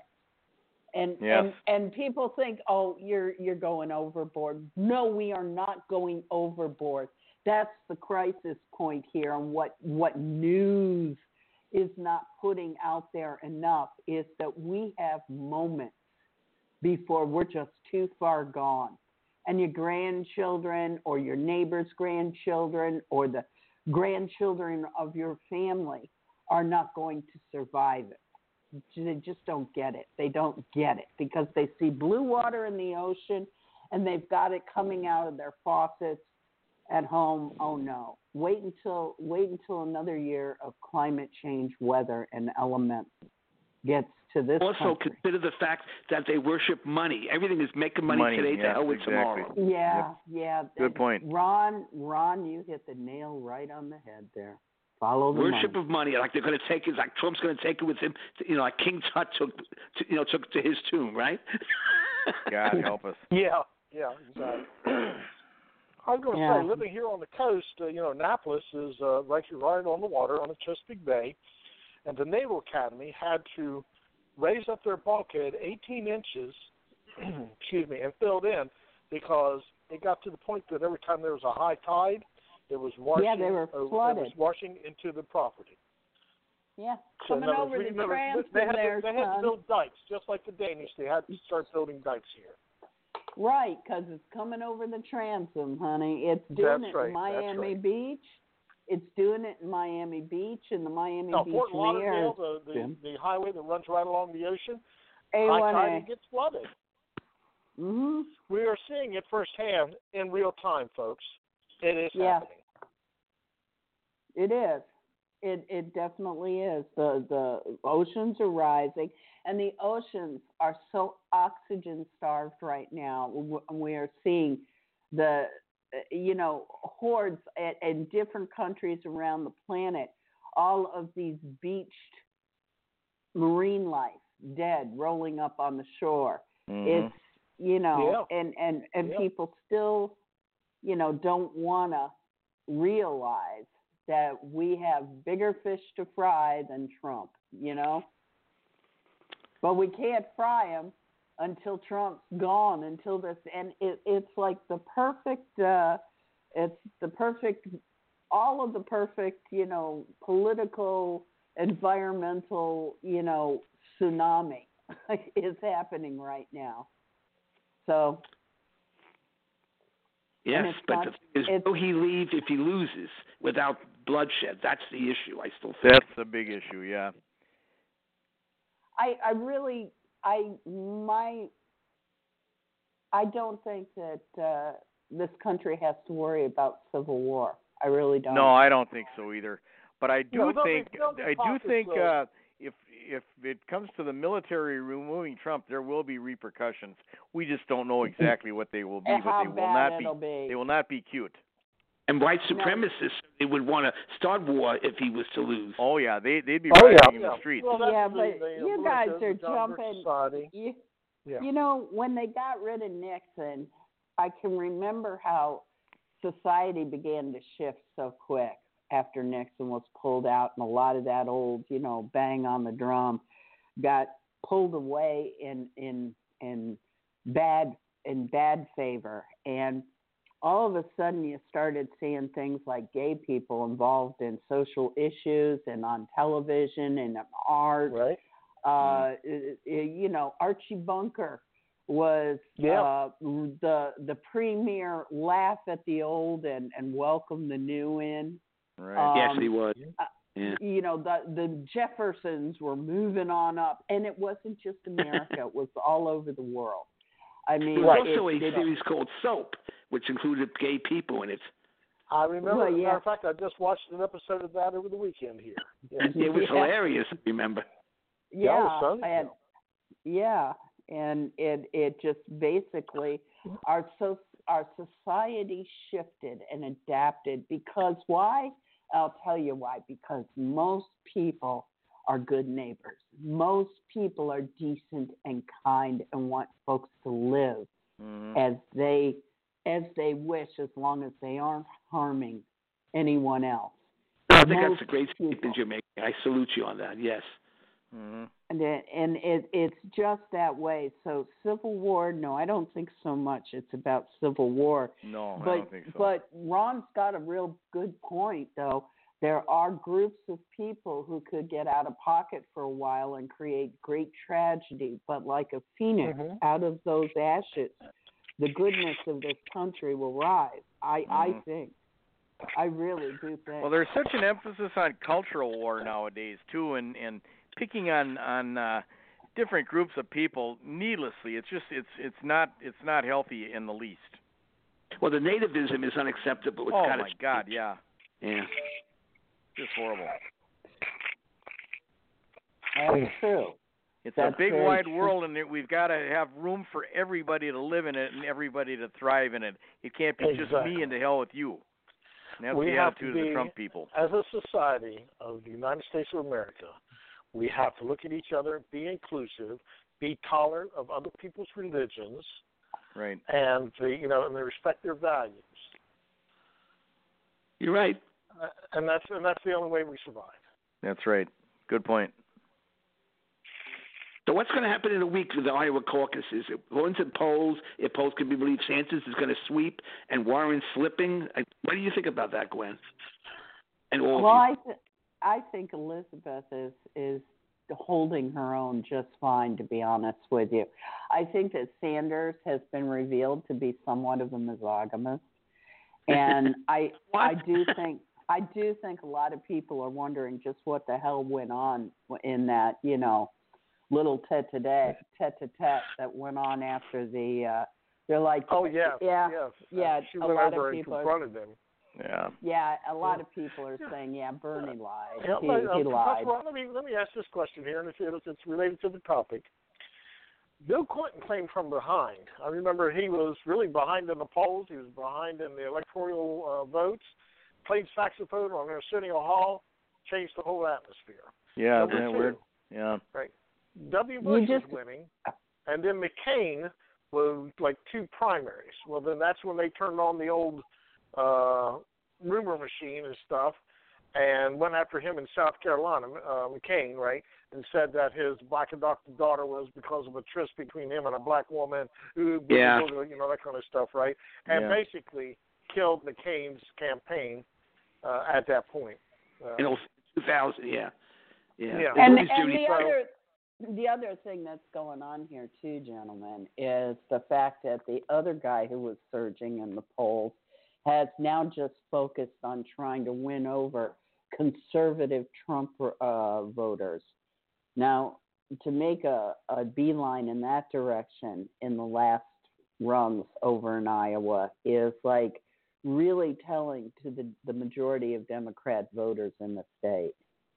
And, Yes. and and people think, oh, you're you're going overboard. No, we are not going overboard. That's the crisis point here, and what what news is not putting out there enough is that we have moments before we're just too far gone, and your grandchildren or your neighbor's grandchildren or the grandchildren of your family are not going to survive it. They just don't get it. They don't get it because they see blue water in the ocean and they've got it coming out of their faucets at home. Oh no. Wait until wait until another year of climate change weather and elements gets to this Also, country. consider the fact that they worship money. Everything is making money, Money, today to yes, hell with exactly. tomorrow. Yeah, yeah. Good And point. Ron, Ron, you hit the nail right on the head there. Follow the Worship money. of money, like they're going to take it, like Trump's going to take it with him. To, you know, like King Tut took, to, you know, took to his tomb, right? God help us. Yeah, yeah, exactly. I was going to Yeah. say, living here on the coast, uh, you know, Annapolis is uh, right right on the water on the Chesapeake Bay, and the Naval Academy had to raise up their bulkhead eighteen inches, excuse me, and filled in because it got to the point that every time there was a high tide, it was washing. Yeah, they were uh, flooded. It was washing into the property. Yeah, So coming in other over words, the we never- transom they had, there, to, they had to son. build dikes, just like the Danish. They had to start building dikes here. Right, because it's coming over the transom, honey. It's doing That's it right, in that's Miami right. Beach. It's doing it in Miami Beach, and the Miami No, Beach Fort mayor. Lauderdale, the, the, Jim. the highway that runs right along the ocean, A high one tide, A. it gets flooded. Mm-hmm. We are seeing it firsthand in real time, folks. It is Yeah. happening. It is. It it definitely is. The the oceans are rising, and the oceans are so oxygen starved right now. W- We are seeing the uh, you know hordes at, in different countries around the planet. All of these beached marine life dead, rolling up on the shore. Mhm. It's you know, Yeah. and and and Yeah. people still, you know, don't want to realize that we have bigger fish to fry than Trump, you know. But we can't fry him until Trump's gone. Until this, and it, it's like the perfect. Uh, it's the perfect. All of the perfect, you know, political, environmental, you know, tsunami is happening right now. So. Yes, but not, the thing is, will he leave if he loses without bloodshed? That's the issue, I still think. That's the big issue, yeah. I, I really, I, my, I don't think that uh, this country has to worry about civil war. I really don't. No, I don't think so either. But I do no, think, be, I do think uh, if if it comes to the military removing Trump, there will be repercussions. We just don't know exactly what they will be, and but how they will bad not be, it'll be. They will not be cute. And white No. supremacists, they would want to start war if he was to lose. Oh yeah, they they'd be oh, rioting yeah, in yeah. the streets. Well, that's Yeah, the, but the, you the, guys the, are the John Birch jumping. Society. You, Yeah. you know, when they got rid of Nixon, I can remember how society began to shift so quick after Nixon was pulled out, and a lot of that old, you know, bang on the drum got pulled away in in in bad in bad favor, and all of a sudden you started seeing things like gay people involved in social issues and on television and in art. Right. Uh, you know, Archie Bunker was Yeah. uh, the the premier laugh at the old and, and welcome the new in. Right. Yes, Um, he was. uh, Yeah. You know, the the Jeffersons were moving on up, and it wasn't just America; it was all over the world. I mean, There was it, also a it, series called Soap, which included gay people in it. I remember. Well, As a yeah. matter of fact, I just watched an episode of that over the weekend here. Yeah. It was Yeah. hilarious, remember? yeah, That was Sunday and yeah, and it it just basically our so our society shifted and adapted because why? I'll tell you why. Because most people are good neighbors. Most people are decent and kind and want folks to live Mm-hmm. as they as they wish, as long as they aren't harming anyone else. No, I think Most that's a great people. statement you're making. I salute you on that, yes. Mm-hmm. And it, and it it's just that way. So civil war, no, I don't think so much. It's about civil war. No, but I don't think so. but Ron's got a real good point, though. There are groups of people who could get out of pocket for a while and create great tragedy. But like a phoenix, Mhm. out of those ashes, the goodness of this country will rise. I I Mhm. think. I really do think. Well, there's such an emphasis on cultural war nowadays too, and and picking on on uh, different groups of people needlessly. It's just it's it's not it's not healthy in the least. Well, the nativism is unacceptable. It's Oh gotta my God, change. yeah, Yeah. just horrible. That's true. It's That's a big very wide true. world, and it, we've got to have room for everybody to live in it and everybody to thrive in it. It can't be just Exactly. me and to hell with you. And that's We the have to attitude of the be- Trump people. As a society of the United States of America, we have to look at each other, be inclusive, be tolerant of other people's religions, Right. and the, you know, and they respect their values. You're right. Uh, and that's and that's the only way we survive. That's right. Good point. So what's going to happen in a week with the Iowa caucuses? According to polls, if polls can be believed, Sanders is going to sweep and Warren slipping. What do you think about that, Gwen? And all Well, of I th- I think Elizabeth is is holding her own just fine, to be honest with you. I think that Sanders has been revealed to be somewhat of a misogynist, and I What? I do think I do think a lot of people are wondering just what the hell went on in that you know little tete-a-tete tete-a-tete that went on after the. Uh, they're like, Oh yes, yeah, yes. yeah. She a went lot over of and people are. confronted him. Yeah. Yeah, a lot of people are saying, yeah, Bernie lied. Yeah, he, but, uh, he lied. Professor Ron, let me let me ask this question here, and it's, it's related to the topic. Bill Clinton came from behind. I remember he was really behind in the polls. He was behind in the electoral uh, votes. Played saxophone on Arsenio Hall, changed the whole atmosphere. Yeah, Number isn't that two, weird? Yeah. Right. W. Bush You just- was winning, and then McCain was like two primaries. Well, then that's when they turned on the old uh, rumor machine and stuff, and went after him in South Carolina, uh, McCain, right, and said that his black adopted daughter was because of a tryst between him and a black woman, who, Yeah. you know, that kind of stuff, right, and Yeah. basically killed McCain's campaign uh, at that point. Uh, in two thousand, yeah. Yeah. Yeah. There's And, always and Judy- the other the other thing that's going on here, too, gentlemen, is the fact that the other guy who was surging in the polls has now just focused on trying to win over conservative Trump uh, voters. Now, to make a, a beeline in that direction in the last rungs over in Iowa is like really telling to the, the majority of Democrat voters in the state.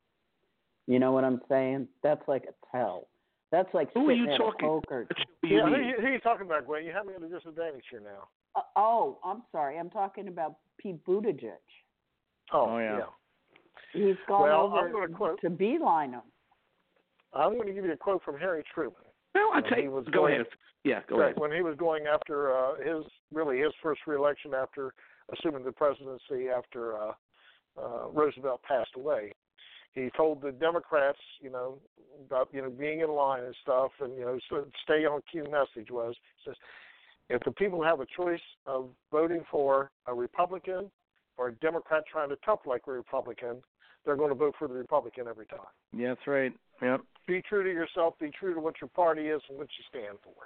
You know what I'm saying? That's like a tell. That's like Who are sitting you at talking? a poker. Who Yeah, you who, mean? you- who are you talking about, Gwen? You have me at a disadvantage here now. Uh, oh, I'm sorry. I'm talking about Pete Buttigieg. Oh, Oh, yeah. yeah. He's gone Well, I'm over gonna quote- to beeline him. I'm going to give you a quote from Harry Truman. No, I'll When tell he you. was Go going- ahead. Yeah, go Right, ahead. when he was going after uh, his, really his first reelection after assuming the presidency after uh, uh, Roosevelt passed away. He told the Democrats, you know, about, you know, being in line and stuff, and, you know, so stay on cue message was, he says, if the people have a choice of voting for a Republican or a Democrat trying to tough like a Republican, they're going to vote for the Republican every time. Yeah, that's right. Yep. Be true to yourself. Be true to what your party is and what you stand for.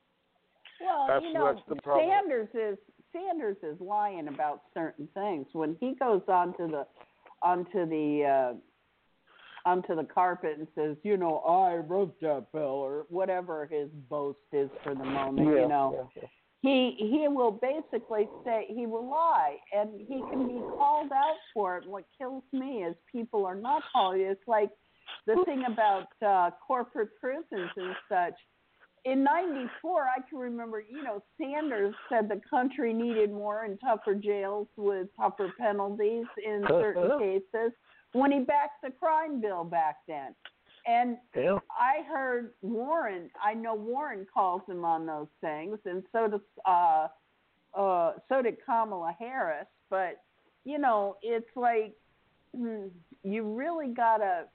Well, That's- you know, that's the problem. Sanders is Sanders is lying about certain things. When he goes onto the onto the uh, onto the carpet and says, you know, I wrote that bill, or whatever his boast is for the moment, you know, yeah, yeah. he he will basically say he will lie, and he can be called out for it. What kills me is people are not calling. It's like the thing about uh, corporate prisons and such. In ninety-four, I can remember, you know, Sanders said the country needed more and tougher jails with tougher penalties in certain cases when he backed the crime bill back then. And Yeah. I heard Warren, I know Warren calls him on those things, and so does, uh, uh, so did Kamala Harris. But, you know, it's like hmm, you really got to,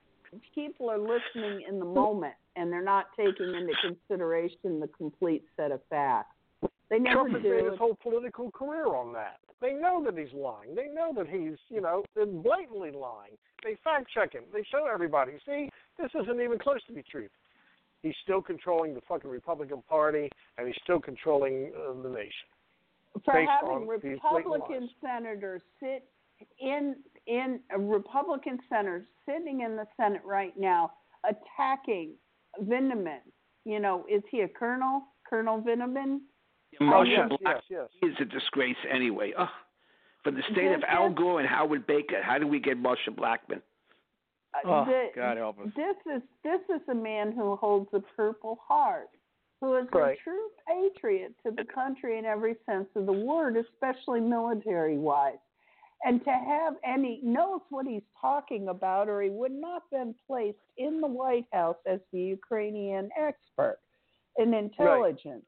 people are listening in the moment, and they're not taking into consideration the complete set of facts. They never Trump has made do. his whole political career on that. They know that he's lying. They know that he's, you know, blatantly lying. They fact check him. They show everybody, see, this isn't even close to be truth. He's still controlling the fucking Republican Party, and he's still controlling uh, the nation. For based having on these Republican lies. senators sit in in a Republican senators sitting in the Senate right now attacking Vindman. You know, is he a colonel? Colonel Vindman? Marsha yes, Black yes, is a disgrace anyway. Ugh. From the state This of Al is- Gore and Howard Baker, how do we get Marsha Blackman? Uh, Oh, the- God help us. This is this is a man who holds a Purple Heart, who is Right. a true patriot to the country in every sense of the word, especially military-wise. And to have any knows what he's talking about, or he would not have been placed in the White House as the Ukrainian expert in intelligence.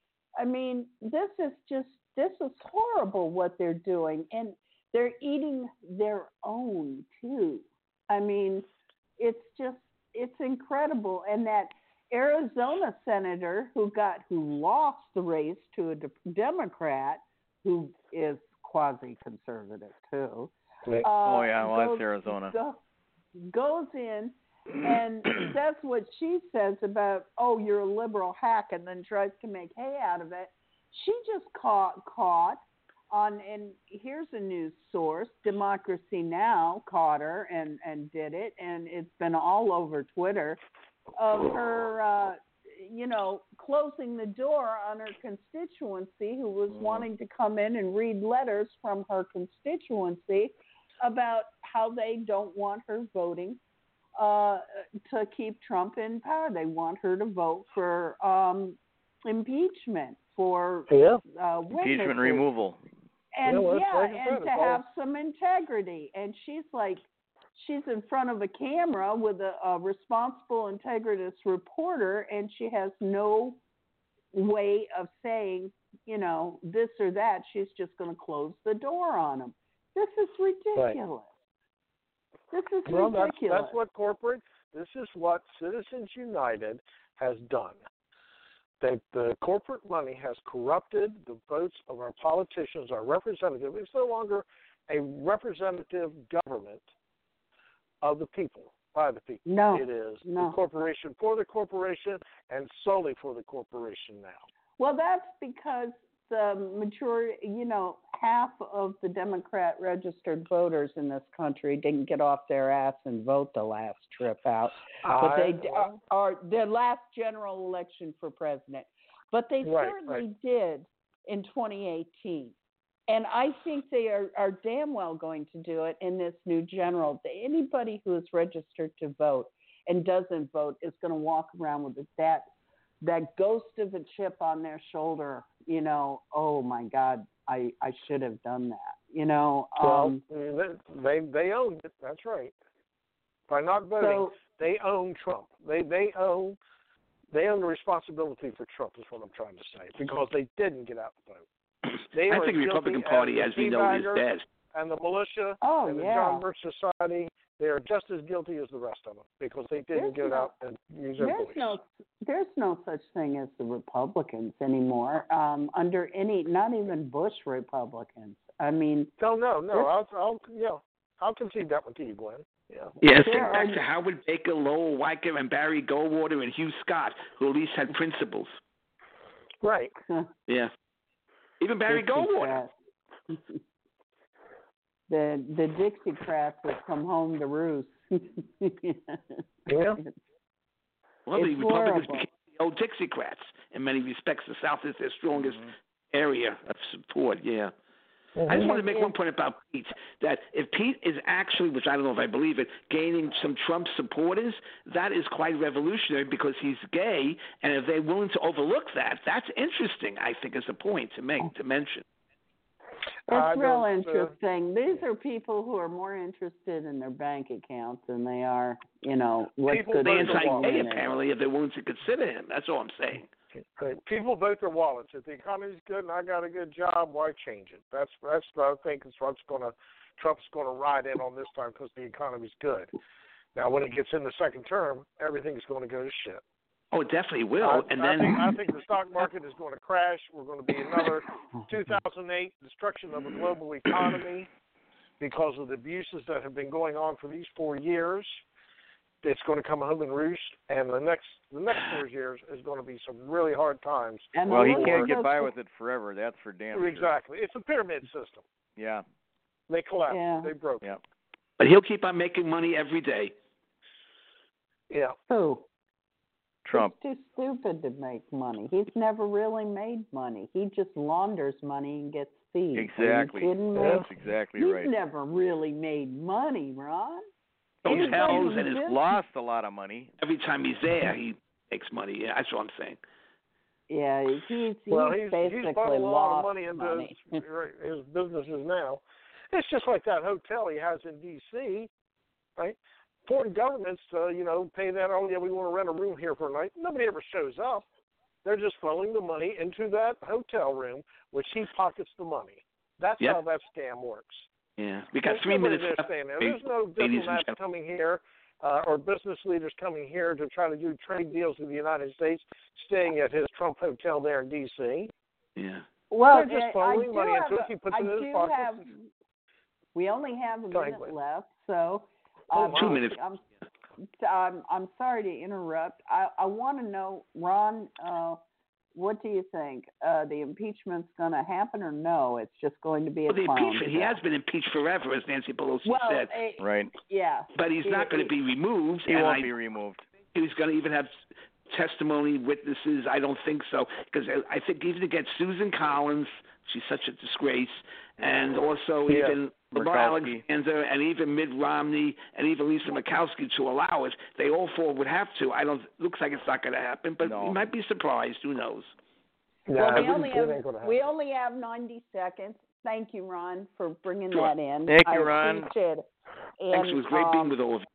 I mean, this is just this is horrible what they're doing, and they're eating their own too. I mean, it's just it's incredible, and that Arizona senator who got who lost the race to a de- Democrat who is quasi-conservative too. Right. Uh, Oh, yeah, well, goes, that's Arizona. Go, goes in and says what she says about, oh, you're a liberal hack, and then tries to make hay out of it. She just caught caught on, and here's a news source, Democracy Now! Caught her and, and did it, and it's been all over Twitter, of her, uh, you know, closing the door on her constituency who was Mm. wanting to come in and read letters from her constituency about how they don't want her voting uh, to keep Trump in power. They want her to vote for um, impeachment, for Yeah. uh, witnesses. Impeachment removal. And Yeah, well, it's yeah, like I said, and it's to all- have some integrity. And she's like, she's in front of a camera with a, a responsible, integritous reporter, and she has no way of saying, you know, this or that. She's just going to close the door on him. This is ridiculous. This is Well, that's, ridiculous. that's what corporate, this is what Citizens United has done. That the corporate money has corrupted the votes of our politicians, our representatives. It's no longer a representative government of the people. by the people. No, it is no. the corporation for the corporation and solely for the corporation now. Well, that's because the majority, you know, half of the Democrat registered voters in this country didn't get off their ass and vote the last trip out. But I, they are, are their last general election for president. But they Right, certainly right. did in twenty eighteen. And I think they are, are damn well going to do it in this new general. Anybody who is registered to vote and doesn't vote is going to walk around with that that ghost of a chip on their shoulder, you know, oh my God, I, I should have done that, you know. Um, well, they they own it. That's right. By not voting, so, they own Trump. They they own they own the responsibility for Trump. Is what I'm trying to say, because they didn't get out and vote. They I were think the guilty Republican Party, as as the we know, is teabaggers dead. And the militia oh, and the yeah. John Birch Society, they are just as guilty as the rest of them because they didn't There's get no- out and use their There's voice. no, there's no such thing as the Republicans anymore. Um, under any, not even Bush Republicans. I mean, No, no, no. There's- I'll, I'll, yeah, I'll concede that one to you, Glenn. Yeah. Yeah, There think back are- to Howard Baker, Lowell Weicker, and Barry Goldwater, and Hugh Scott, who at least had principles. Right. Yeah. Even Barry Goldwater. Dixiecrats. the the Dixiecrats have come home to roost. Yeah. Well, the It's Republicans horrible. became the old Dixiecrats. In many respects, the South is their strongest Mhm. area of support, yeah. Mhm. I just wanted to make Yeah. one point about Pete, that if Pete is actually, which I don't know if I believe it, gaining some Trump supporters, that is quite revolutionary because he's gay, and if they're willing to overlook that, that's interesting, I think, as a point to make, to mention. I It's real don't, uh, interesting. These are people who are more interested in their bank accounts than they are, you know, what's People good The vote for for anti-gay, Walmart. women. apparently, if they're willing to consider him. That's all I'm saying. Right. People vote their wallets. If the economy's good and I got a good job, why change it? That's that's what I think is what's going to Trump's going to ride in on this time because the economy's good. Now, when it gets in the second term, everything's going to go to shit. Oh, it definitely will. I, and I then think I think the stock market is going to crash. We're going to be another two thousand eight destruction of the global economy because of the abuses that have been going on for these four years. It's going to come home and roost, and the next the next four years is going to be some really hard times. And Well, he look can't at get those- by with it forever. That's for damn sure. Exactly. It's a pyramid system. Yeah. They collapsed. Yeah. They broke. Yeah. but he'll keep on making money every day. Yeah. Who? Trump. He's too stupid to make money. He's never really made money. He just launders money and gets fees. Exactly. Are you kidding me? Yeah. That's exactly He's right. never really made money, Ron. Hotels Everybody's and his business. Lost a lot of money. every time he's there, he makes money. Yeah, that's what I'm saying. Yeah, he's he's Well, he's basically he's put a lot lost of money into money. His, his businesses now. It's just like that hotel he has in D C, right? Foreign governments, uh, you know, pay that. Oh yeah, we want to rent a room here for a night. Nobody ever shows up. They're just funneling the money into that hotel room, which he pockets the money. That's Yep. how that scam works. Yeah, we got There's three nobody minutes there left. staying there. There's no ladies and diplomats gentlemen. coming here uh, or business leaders coming here to try to do trade deals with the United States, staying at his Trump hotel there in D C. Yeah. Well, They're just yeah, I funneling do money have into it. a- He puts I it in his do pocket. have- we only have a Go ahead, minute Glenn. left, so Oh, um, Two I'm- minutes. I'm, I'm I'm sorry to interrupt. I I want to know, Ron, uh, what do you think? Uh, the impeachment's going to happen or no? It's just going to be a Well, the clown impeachment, he show? has been impeached forever, as Nancy Pelosi Well, said. eh, Right. yeah. But he's he- not going to be removed. He and won't I, be removed. He's going to even have testimony, witnesses. I don't think so. Because I, I think even to get Susan Collins, she's such a disgrace, and also Yeah. even Lamar Murkowski. Alexander and even Mitt Romney and even Lisa Murkowski to allow it, they all four would have to. I don't. Looks like it's not going to happen, but No. we might be surprised. Who knows? No, Well, we it only ain't have gonna happen. we only have ninety seconds. Thank you, Ron, for bringing Sure. that in. Thank you, I Ron. appreciate it. And, Thanks. It was great um, being with all of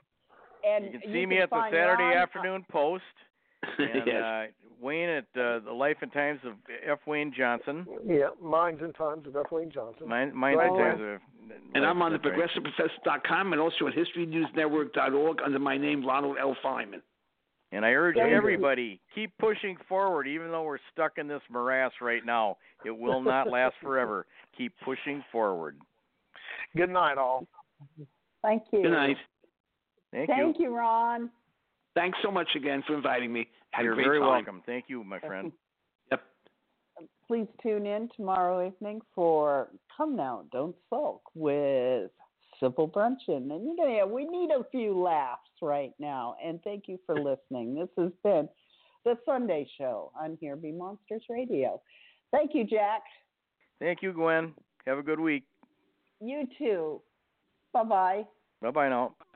And You can see me can at the find Saturday Ron, uh, Afternoon Post. you. And Yes. uh, Wayne at uh, the Life and Times of F. Wayne Johnson. Yeah, Minds and Times of F. Wayne Johnson. Mine, mine's Right the there. Times of. And I'm on the that's right. progressive professor dot com and also at history news network dot org under my name, Ronald L. Feynman. And I urge Thank you. everybody, keep pushing forward, even though we're stuck in this morass right now. It will not last forever. Keep pushing forward. Good night, all. Thank you. Good night. Thank, Thank you. you, Ron. Thanks so much again for inviting me. Had You're a great very time. welcome. Thank you, my friend. Yep. Please tune in tomorrow evening for Come Now, Don't Sulk with Sybil Bruncheon. And you know, we need a few laughs right now. And thank you for listening. This has been the Sunday Show on Here Be Monsters Radio. Thank you, Jack. Thank you, Gwen. Have a good week. You too. Bye-bye. Bye-bye now.